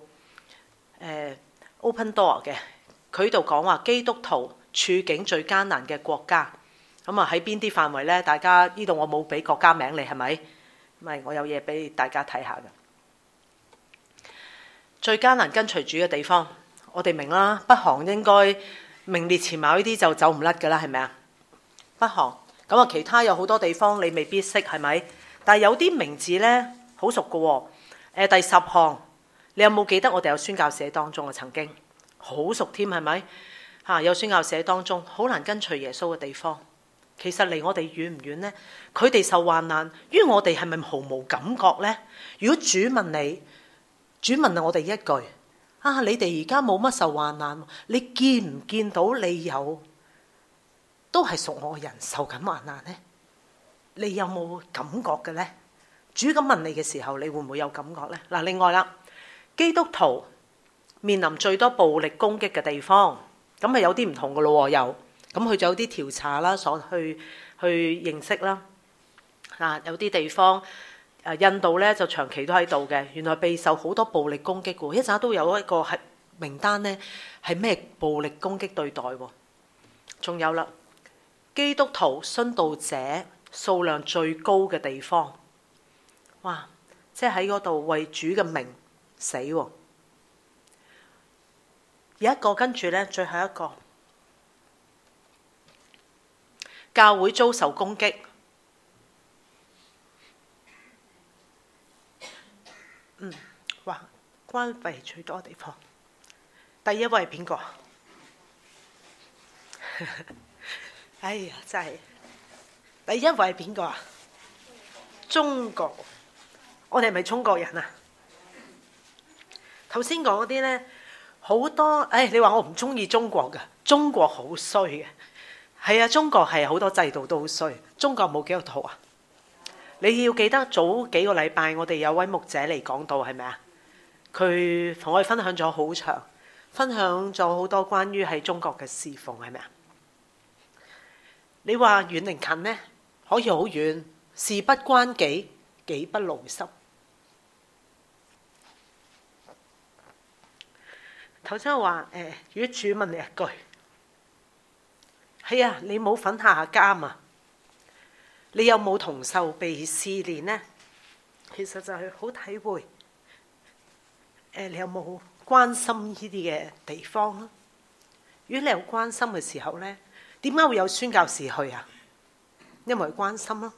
呃、Open Door 嘅，佢度講話基督徒處境最艱難嘅國家， 咁啊喺邊啲範圍呢？大家呢度我冇俾國家名你係咪？唔係，我有嘢俾大家睇下嘅。最艱難跟隨主嘅地方，我哋明啦。北韓應該名列前茅呢啲就走唔甩㗎啦，係咪啊？北韓咁啊，其他有好多地方你未必識係咪？但係有啲名字呢，好熟㗎喎。誒，第十項，你有冇記得我哋有宣教士當中啊？曾經好熟添係咪？嚇，有宣教士當中好難跟隨耶穌嘅地方。其實離我哋遠唔遠呢？佢哋受患難，於我哋係咪毫無感覺呢？如果主問你，主問我哋一句：啊，你哋而家冇乜受患難，你見唔見到你有都係屬我嘅人受緊患難呢？你有冇感覺嘅呢？主咁問你嘅時候，你會唔會有感覺呢？嗱，另外啦，基督徒面臨最多暴力攻擊嘅地方，咁係有啲唔同嘅咯喎，又。咁佢就有啲調查啦，所去去認識啦。啊，有啲地方，誒印度咧就長期都喺度嘅，原來備受好多暴力攻擊嘅，一陣都有一個係名單咧，係咩暴力攻擊對待喎？仲有啦，基督徒殉道者數量最高嘅地方，哇！即係喺嗰度為主嘅名死喎。有一個跟住咧，最後一個。教會遭受攻擊，嗯，哇，關閉最多地方，第一位係邊個？哎呀，真係，第一位係邊個啊？中國，我哋係咪中國人啊？頭先講嗰啲咧，好多，哎，你話我唔中意中國㗎，中國好衰嘅。係啊，中國係好多制度都好衰。中國冇基督徒啊！你要記得早幾個禮拜，我哋有位牧者嚟講道，係咪啊？佢同我哋分享咗好長，分享咗好多關於喺中國嘅侍奉，係咪啊？你話遠定近呢？可以好遠，事不關己，己不勞心。頭先我話誒，如果主問你一句。係啊，你冇份下監啊？你有冇同受被試煉呢？其實就係好體會。誒，你有冇關心呢啲嘅地方啊？如果你有關心嘅時候呢，點解會有宣教士去啊？因為關心咯。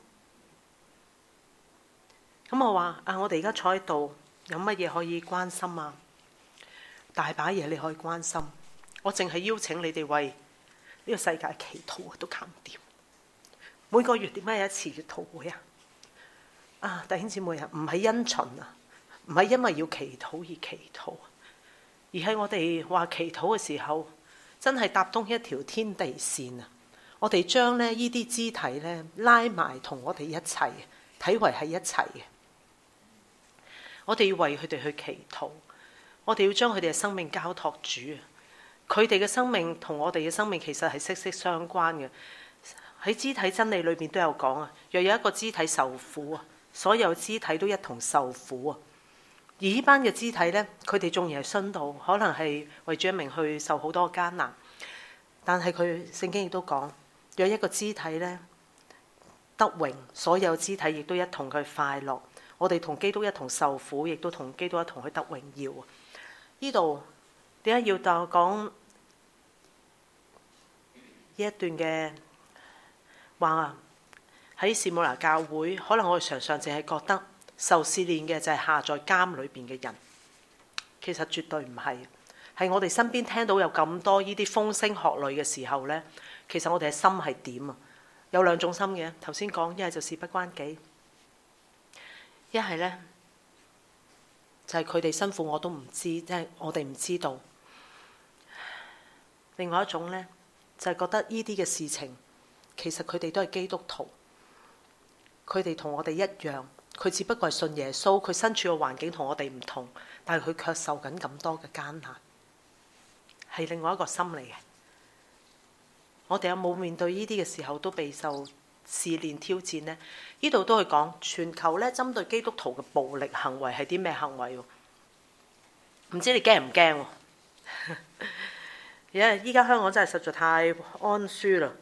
咁我話啊，我哋而家坐喺度，有乜嘢可以關心啊？大把嘢你可以關心。我淨係邀請你哋為呢個世界祈禱都搞唔掂。每個月點解有一次月禱會啊？啊，弟兄姊妹啊，唔係因循啊，唔係因為要祈禱而祈禱，而係我哋話祈禱嘅時候，真係搭通一條天地線啊！我哋將咧呢啲肢體咧拉埋同我哋一齊，睇為係一齊嘅。我哋要為佢哋去祈禱，我哋要將佢哋嘅生命交託主啊！佢哋嘅生命同我哋嘅生命其實係息息相關嘅。喺肢體真理裏邊都有講啊，若有一個肢體受苦啊，所有肢體都一同受苦啊。而呢班嘅肢體呢，佢哋縱然係殉道，可能係為主名去受好多艱難，但係佢聖經亦都講，若一個肢體呢得榮，所有肢體亦都一同去快樂。我哋同基督一同受苦，亦都同基督一同去得榮耀。呢度點解要當講呢一段嘅話？喺士母拿教會，可能我哋常常淨係覺得受試煉嘅就係下在監裏邊嘅人，其實絕對唔係。係我哋身邊聽到有咁多呢啲風聲鶴唳嘅時候呢，其實我哋嘅心係點啊？有兩種心嘅，頭先講一係就事不關己，一係呢，就係佢哋辛苦我都唔知，即係我哋唔知道。另外一種呢，就係覺得呢啲嘅事情，其實佢哋都係基督徒，佢哋同我哋一樣，佢只不過係信耶穌，佢身處嘅環境同我哋唔同，但係佢卻受緊咁多嘅艱難，係另外一個心嚟嘅。我哋有冇面對呢啲嘅時候都備受試煉挑戰呢？呢度都係講全球咧針對基督徒嘅暴力行為係啲咩行為？唔知你驚唔驚喎？因為依家香港真係實在太安舒啦。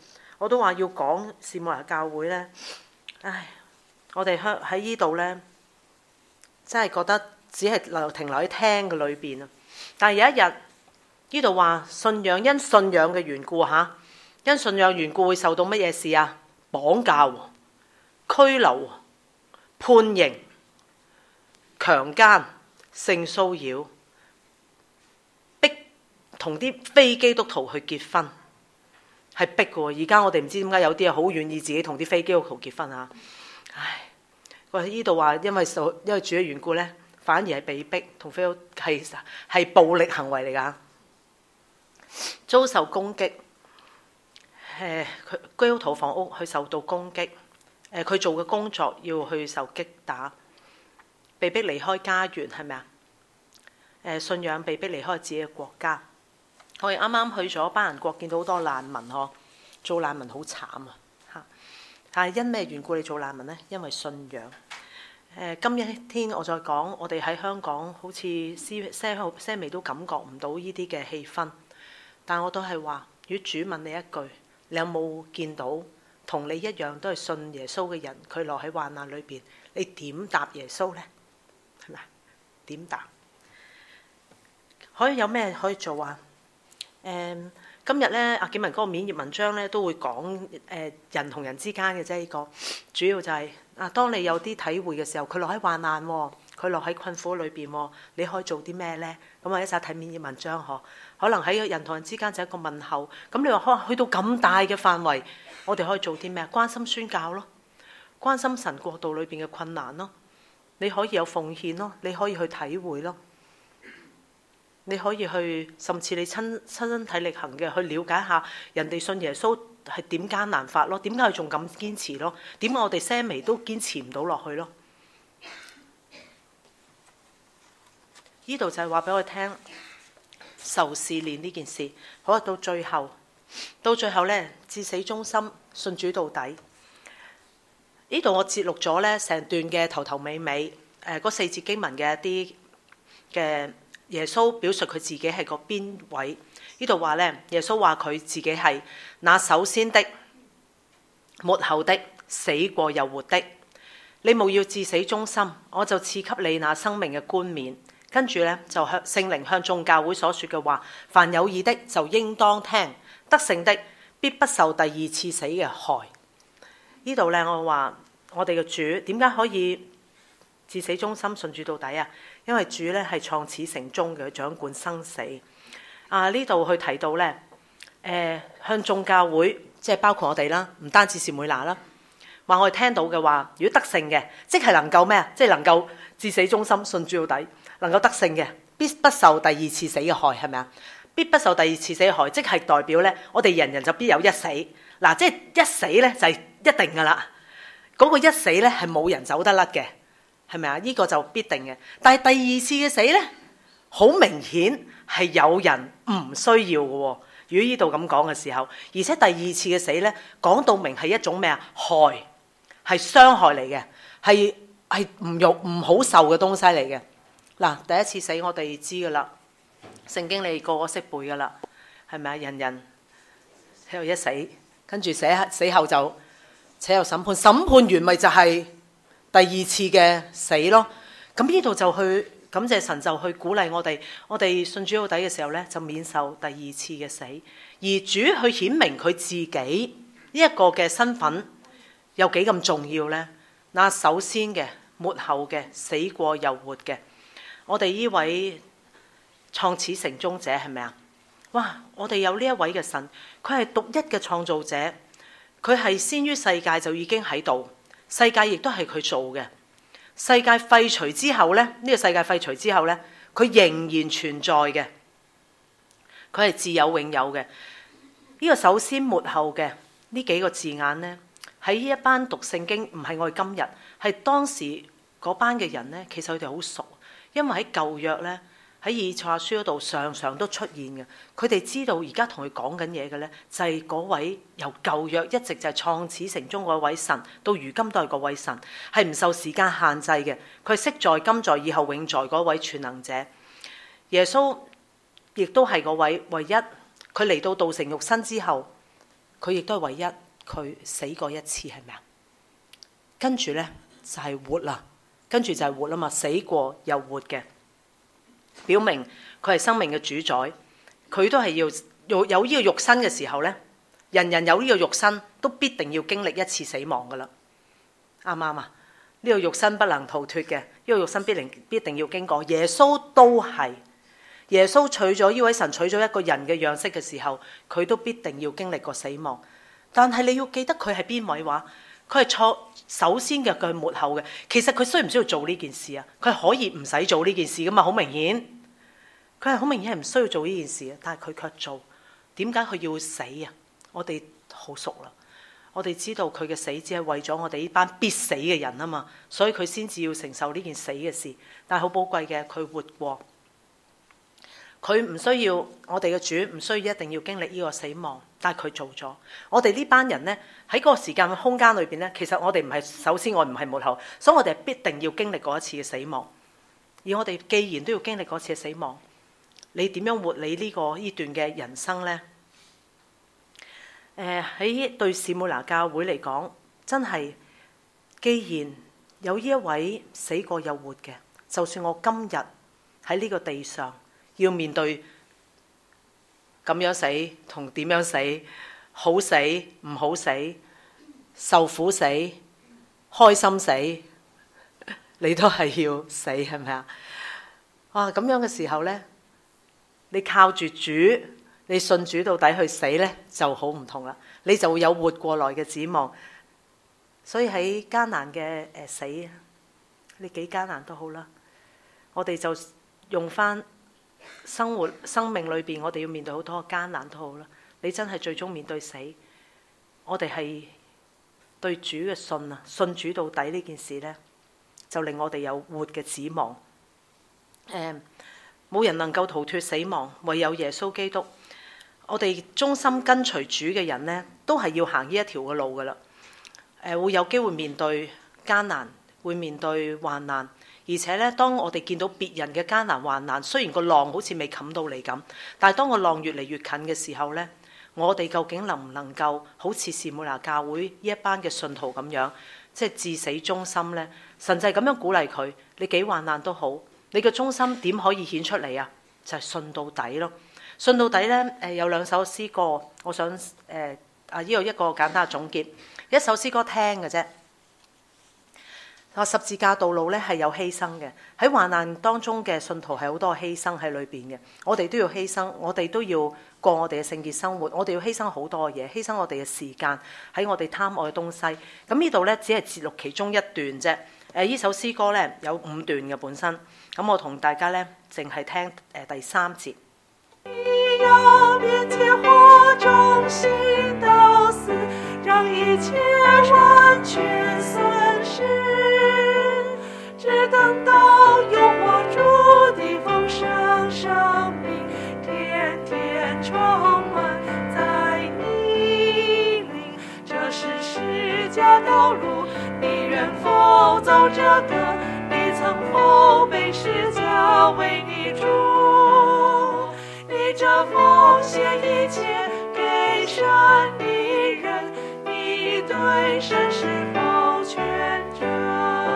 我都話要講士木拿教會呢。唉，我哋喺喺呢度呢，真係覺得只係留停留喺聽嘅裏邊啊。但係有一日呢度話信仰因信仰嘅緣故嚇，因信仰緣故會受到乜嘢事啊？綁架、拘留、判刑、強姦、性騷擾，逼同啲非基督徒去結婚。係逼嘅喎，而家我哋唔知點解有啲人好願意自己同啲非基督徒結婚啊！唉，我喺呢度話，因為受因為主嘅緣故咧，反而係被逼同非基督係係暴力行為嚟㗎，遭受攻擊。誒，佢基督徒房屋佢受到攻擊，誒佢做嘅工作要去受擊打，被逼離開家園係咪啊？誒，信仰被逼離開自己嘅國家。我哋啱啱去咗巴蘭國，見到好多難民嗬，做難民好慘啊嚇！但係因咩緣故你做難民呢？因為信仰。誒，今日天我再講，我哋喺香港好似些些微都感覺唔到呢啲嘅氣氛，但我都係話，如果主問你一句，你有冇見到同你一樣都係信耶穌嘅人，佢落喺患難裏邊，你點答耶穌呢？係咪？點答？可以有咩可以做啊？誒、嗯、今日咧，阿紀文嗰個免業文章咧都會講誒、呃、人同人之間嘅啫。呢、這個主要就係、是、啊，當你有啲體會嘅時候，佢落喺患難喎、哦，佢落喺困苦裏邊喎，你可以做啲咩咧？咁啊，一齊睇免業文章嗬。可能喺人同人之間就係一個問候。咁你話可能去到咁大嘅範圍，我哋可以做啲咩？關心宣教咯，關心神國度裏邊嘅困難咯。你可以有奉獻咯，你可以去體會咯。你可以去，甚至你親親身體力行嘅去了解下人哋信耶穌係點艱難法咯，點解佢仲咁堅持咯？點解我哋些微都堅持唔到落去咯？呢度就係話俾我哋聽受試煉呢件事，好到最後，到最後呢，至死忠心，信主到底。呢度我節錄咗呢成段嘅頭頭尾尾，誒、呃、嗰四節經文嘅一啲嘅。耶穌表述佢自己係個邊位？呢度話呢，耶穌話佢自己係那首先的、末後的、死過又活的。你務要至死忠心，我就賜給你那生命嘅冠冕。跟住呢，就向聖靈向眾教會所說嘅話，凡有耳的就應當聽，得勝的必不受第二次死嘅害。呢度呢，我話我哋嘅主點解可以至死忠心信主到底啊？因為主咧係創始成終嘅，掌管生死。啊，呢度去提到咧，誒、呃、向眾教會，即係包括我哋啦，唔單止是每拿啦，話我哋聽到嘅話，如果得勝嘅，即係能夠咩啊？即係能夠至死忠心信主到底，能夠得勝嘅，必不受第二次死嘅害，係咪啊？必不受第二次死嘅害，即係代表咧，我哋人人就必有一死。嗱、啊，即係一死咧就係、是、一定噶啦，嗰、那個一死咧係冇人走得甩嘅。係咪啊？呢個就必定嘅。但係第二次嘅死呢，好明顯係有人唔需要嘅喎。如果呢度咁講嘅時候，而且第二次嘅死呢，講到明係一種咩啊？害，係傷害嚟嘅，係係唔肉唔好受嘅東西嚟嘅。嗱，第一次死我哋知噶啦，聖經你個個識背噶啦，係咪啊？人人喺度一死，跟住死死後就且有審判，審判完咪就係第二次嘅死咯。咁呢度就去感謝神，就去鼓勵我哋，我哋信主到底嘅時候呢，就免受第二次嘅死。而主去顯明佢自己呢一個嘅身份有幾咁重要呢？嗱，首先嘅、末後嘅、死過又活嘅，我哋呢位創始成終者係咪啊？哇！我哋有呢一位嘅神，佢係獨一嘅創造者，佢係先於世界就已經喺度。世界亦都係佢做嘅。世界廢除之後呢，呢個世界廢除之後呢，佢仍然存在嘅。佢係自有永有嘅。呢個首先末後嘅呢幾個字眼呢，喺呢一班讀聖經，唔係我哋今日，係當時嗰班嘅人呢，其實佢哋好熟，因為喺舊約呢，喺以賽亞書嗰度常常都出現嘅。佢哋知道而家同佢講緊嘢嘅呢，就係嗰位由舊約一直就係創始成終嗰位神，到如今都係嗰位神，係唔受時間限制嘅。佢係昔在、今在、以後永在嗰位全能者。耶穌亦都係嗰位唯一，佢嚟到道成肉身之後，佢亦都係唯一佢死過一次，係咪啊？跟住呢，就係活啦，跟住就係活啦嘛，死過又活嘅，表明佢係生命嘅主宰。佢都係要有有呢個肉身嘅時候呢，人人有呢個肉身都必定要經歷一次死亡噶啦，啱唔啱啊？呢個肉身不能逃脫嘅，呢個肉身必定必定要經過。耶穌都係，耶穌取咗呢位神取咗一個人嘅樣式嘅時候，佢都必定要經歷過死亡。但係你要記得佢係邊位話？佢係錯首先嘅，佢係末後嘅。其實佢需唔需要做呢件事啊？佢係可以唔使做呢件事噶嘛，好明顯。佢係好明顯係唔需要做呢件事，但係佢卻做。點解佢要死啊？我哋好熟啦，我哋知道佢嘅死只係為咗我哋呢班必死嘅人啊嘛，所以佢先至要承受呢件死嘅事。但係好寶貴嘅，佢活過。佢唔需要，我哋嘅主唔需要一定要經歷呢個死亡，但係佢做咗。我哋呢班人呢，喺嗰個時間嘅空間裏邊呢，其實我哋唔係首先我唔係末後，所以我哋係必定要經歷過一次嘅死亡。而我哋既然都要經歷過一次嘅死亡，你點樣活你呢個呢段嘅人生呢？誒、呃、喺對士每拿教會嚟講，真係既然有呢一位死過又活嘅，就算我今日喺呢個地上，要面對咁樣死同點樣死，好死唔好死，受苦死，開心死，你都係要死，係咪啊？哇！咁樣嘅時候呢，你靠住主，你信主到底去死呢，就好唔同啦。你就會有活過來嘅指望。所以喺艱難嘅誒死，你幾艱難都好啦，我哋就用翻。生活生命裏邊，我哋要面對好多艱難都好啦。你真係最終面對死，我哋係對主嘅信啊，信主到底呢件事呢，就令我哋有活嘅指望。誒，冇人能夠逃脫死亡，唯有耶穌基督。我哋忠心跟隨主嘅人呢，都係要行呢一條嘅路噶啦。誒，會有機會面對艱難，會面對患難。而且咧，當我哋見到別人嘅艱難患難，雖然個浪好似未冚到你咁，但係當個浪越嚟越近嘅時候咧，我哋究竟能唔能夠好似士每拿教會呢一班嘅信徒咁樣，即係至死忠心咧？神就係咁樣鼓勵佢，你幾患難都好，你嘅忠心點可以顯出嚟啊？就係、是、信到底咯。信到底咧，誒、呃、有兩首詩歌，我想誒、呃、啊呢度一個簡單嘅總結，一首詩歌聽嘅啫。啊！十字架道路咧係有犧牲嘅，喺患難當中嘅信徒係好多犧牲喺裏邊嘅。我哋都要犧牲，我哋都要過我哋嘅聖潔生活，我哋要犧牲好多嘢，犧牲我哋嘅時間喺我哋貪愛嘅東西。咁呢度咧只係節錄其中一段啫。誒、呃，呢首詩歌咧有五段嘅本身，咁我同大家咧淨係聽誒、呃、第三節。 只等到有我主的豐盛生命，天天充滿在你裡。這是釋迦道路，你願否走這個？你曾否被釋迦為你主？你這奉獻一切給神的人，你對神是否全真？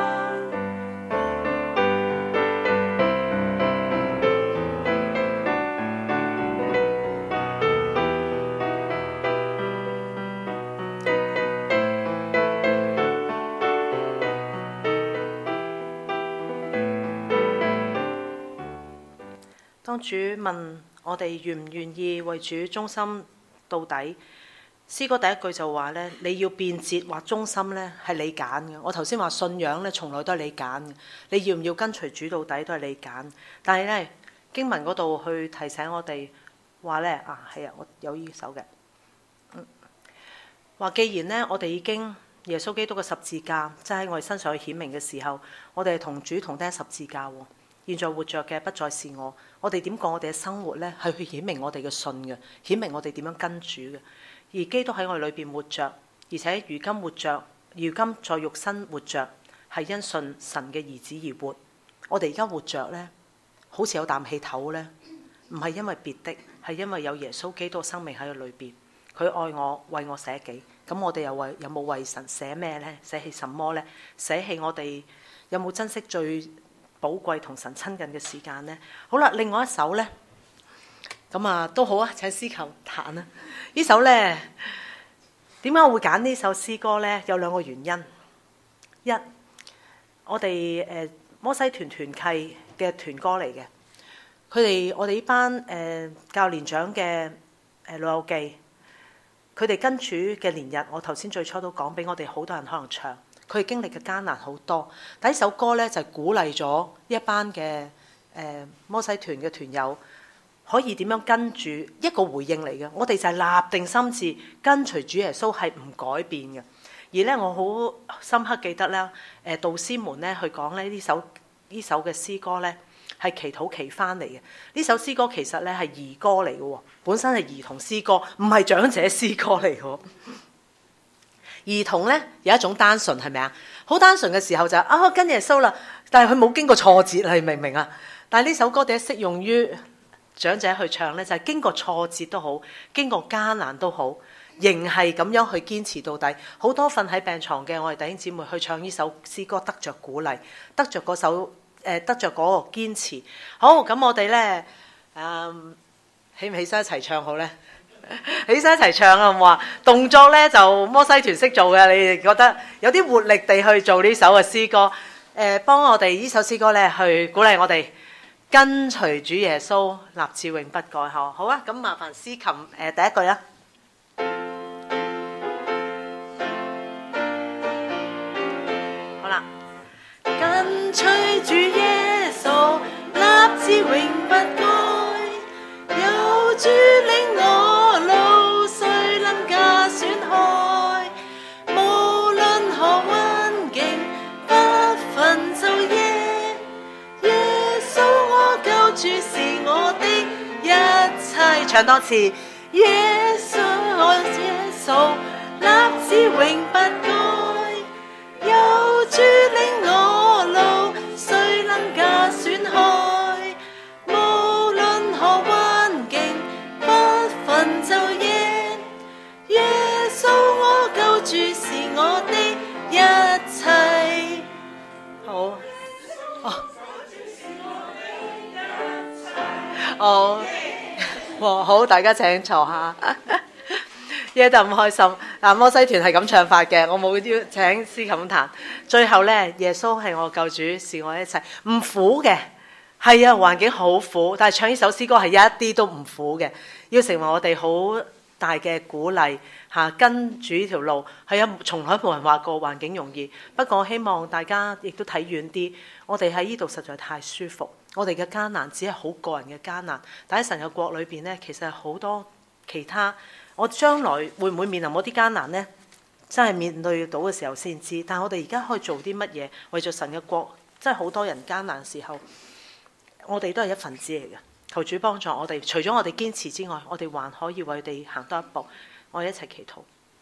當主問我哋願唔願意為主忠心到底，詩歌第一句就話咧：你要辨別或忠心咧，係你揀嘅。我頭先話信仰咧，從來都係你揀嘅。你要唔要跟隨主到底都係你揀。但係咧，經文嗰度去提醒我哋話咧啊，係啊，我有呢首嘅。嗯，話既然咧，我哋已經耶穌基督嘅十字架即係喺我哋身上去顯明嘅時候，我哋係同主同釘十字架喎。現在活着嘅不再是我，我哋點過我哋嘅生活呢？係去顯明我哋嘅信嘅，顯明我哋點樣跟主嘅。而基督喺我哋裏邊活着，而且如今活着，如今在肉身活着，係因信神嘅兒子而活。我哋而家活着呢，好似有啖氣唞呢，唔係因為別的，係因為有耶穌基督生命喺佢裏邊。佢愛我，為我捨己， 咁我哋又為有冇為神捨咩呢？捨棄什麼呢？捨棄我哋有冇珍惜最寶貴同神親近嘅時間呢？好啦，另外一首呢，咁啊都好啊，請司琴彈啦。呢首呢，點解我會揀呢首詩歌呢？有兩個原因。一，我哋誒、呃、摩西團團契嘅團歌嚟嘅，佢哋我哋呢班誒、呃、教年長嘅誒老友記，佢哋跟主嘅年日，我頭先最初都講俾我哋好多人可能唱，佢哋經歷嘅艱難好多。但呢首歌咧就係、鼓勵咗一班嘅誒、呃、摩西團嘅團友，可以點樣跟住一個回應嚟嘅。我哋就係立定心志跟隨主耶穌係唔改變嘅。而咧我好深刻記得咧，誒、呃、導師們咧去講咧呢首呢首嘅詩歌咧係祈禱祈翻嚟嘅。呢首詩歌其實咧係兒歌嚟嘅喎，本身係兒童詩歌，唔係長者詩歌嚟嘅。兒童咧有一種單純，係咪啊？好單純嘅時候就啊、哦、跟耶穌啦，但係佢冇經過挫折，你明唔明啊？但係呢首歌點解適用於長者去唱咧？就係、是、經過挫折都好，經過艱難都好，仍係咁樣去堅持到底。好多瞓喺病床嘅我哋弟兄姊妹去唱呢首詩歌，得着鼓勵，得着嗰首誒、呃，得着嗰個堅持。好，咁我哋咧誒起唔起身一齊唱好咧？起身一齊唱啊！好唔好啊？動作咧就摩西團識做嘅，你哋覺得有啲活力地去做呢首嘅詩歌。誒、呃，幫我哋呢首詩歌咧去鼓勵我哋跟隨主耶穌，立志永不改。嗬，好啊！咁麻煩司琴誒、呃、第一句啊。好啦，跟隨主耶穌，立志永不改，有主領我。無論何環境，不分晝夜，耶穌我救主是我的一切。唱多次，耶穌我耶穌，立志永不改，有主領我路，誰能假損害？無論何環境，不分晝夜，耶穌我救主是我的一切。好，哦，哦，好，大家請坐下。耶得唔開心。嗱，摩西團係咁唱法嘅，我冇邀請司琴彈。最後咧，耶穌係我救主，是我一切，唔苦嘅。係啊，環境好苦，但係唱呢首詩歌係一啲都唔苦嘅，要成為我哋好大嘅鼓勵嚇，跟住呢條路係啊，從來冇人話過環境容易。不過我希望大家亦都睇遠啲，我哋喺呢度實在太舒服。我哋嘅艱難只係好個人嘅艱難，但喺神嘅國裏邊呢，其實係好多其他。我將來會唔會面臨嗰啲艱難呢？真係面對到嘅時候先知。但係我哋而家可以做啲乜嘢為咗神嘅國？真係好多人艱難嘅時候，我哋都係一份子嚟嘅。求主幫助我哋，除咗我哋堅持之外，我哋還可以為佢哋行多一步。我哋一齊祈禱。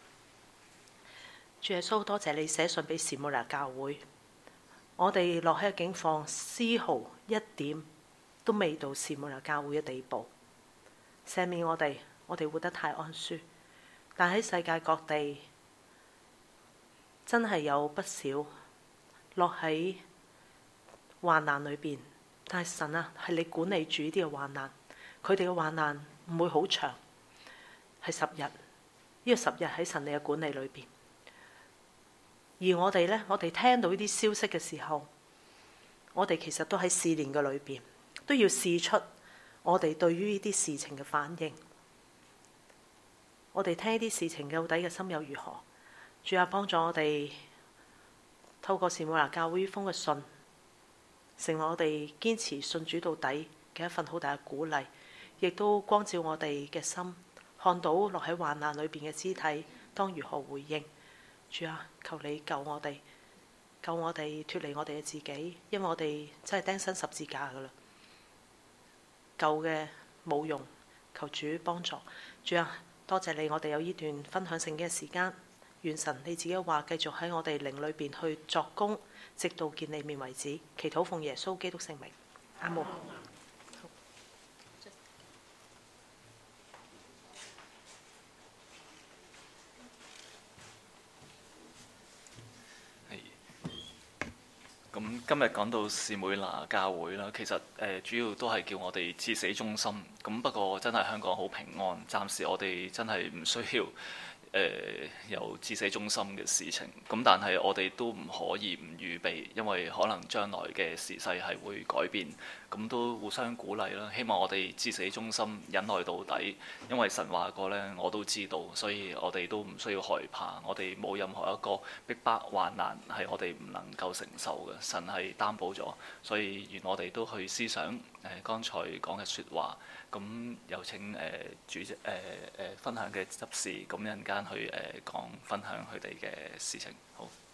主耶穌，多謝你寫信俾士每拿教會，我哋落喺境況，絲毫一點都未到士每拿教會嘅地步。赦免我哋，我哋活得太安舒，但喺世界各地真係有不少落喺患難裏邊。但係神啊，係你管理住呢啲嘅患難，佢哋嘅患難唔會好長，係十日。呢、這個十日喺神你嘅管理裏邊。而我哋呢，我哋聽到呢啲消息嘅時候，我哋其實都喺試煉嘅裏邊，都要試出我哋對於呢啲事情嘅反應。我哋聽呢啲事情到底嘅心又如何？主啊，幫助我哋透過士每拿教會呢封嘅信，成為我哋堅持信主到底嘅一份好大嘅鼓勵，亦都光照我哋嘅心，看到落喺患難裏邊嘅肢體當如何回應。主啊，求你救我哋，救我哋脫離我哋嘅自己，因為我哋真係釘身十字架噶啦，救嘅冇用，求主幫助。主啊，多謝你，我哋有呢段分享聖經嘅時間，願神你自己嘅話繼續喺我哋靈裏邊去作工，直到見你面為止。祈禱奉耶穌基督聖名，阿門。 今日講到士每拿教會啦，其實誒、呃、主要都係叫我哋至死忠心。咁不過真係香港好平安，暫時我哋真係唔需要誒、呃、有至死忠心嘅事情。咁但係我哋都唔可以唔預備，因為可能將來嘅時勢係會改變。咁都互相鼓勵啦，希望我哋至死忠心，忍耐到底。因為神話過呢，我都知道，所以我哋都唔需要害怕。我哋冇任何一個逼迫患難係我哋唔能夠承受嘅，神係擔保咗。所以願我哋都去思想誒剛才講嘅説話。咁有請誒、呃、主席誒誒、呃、分享嘅執事，咁一陣間去誒講分享佢哋嘅事情。好。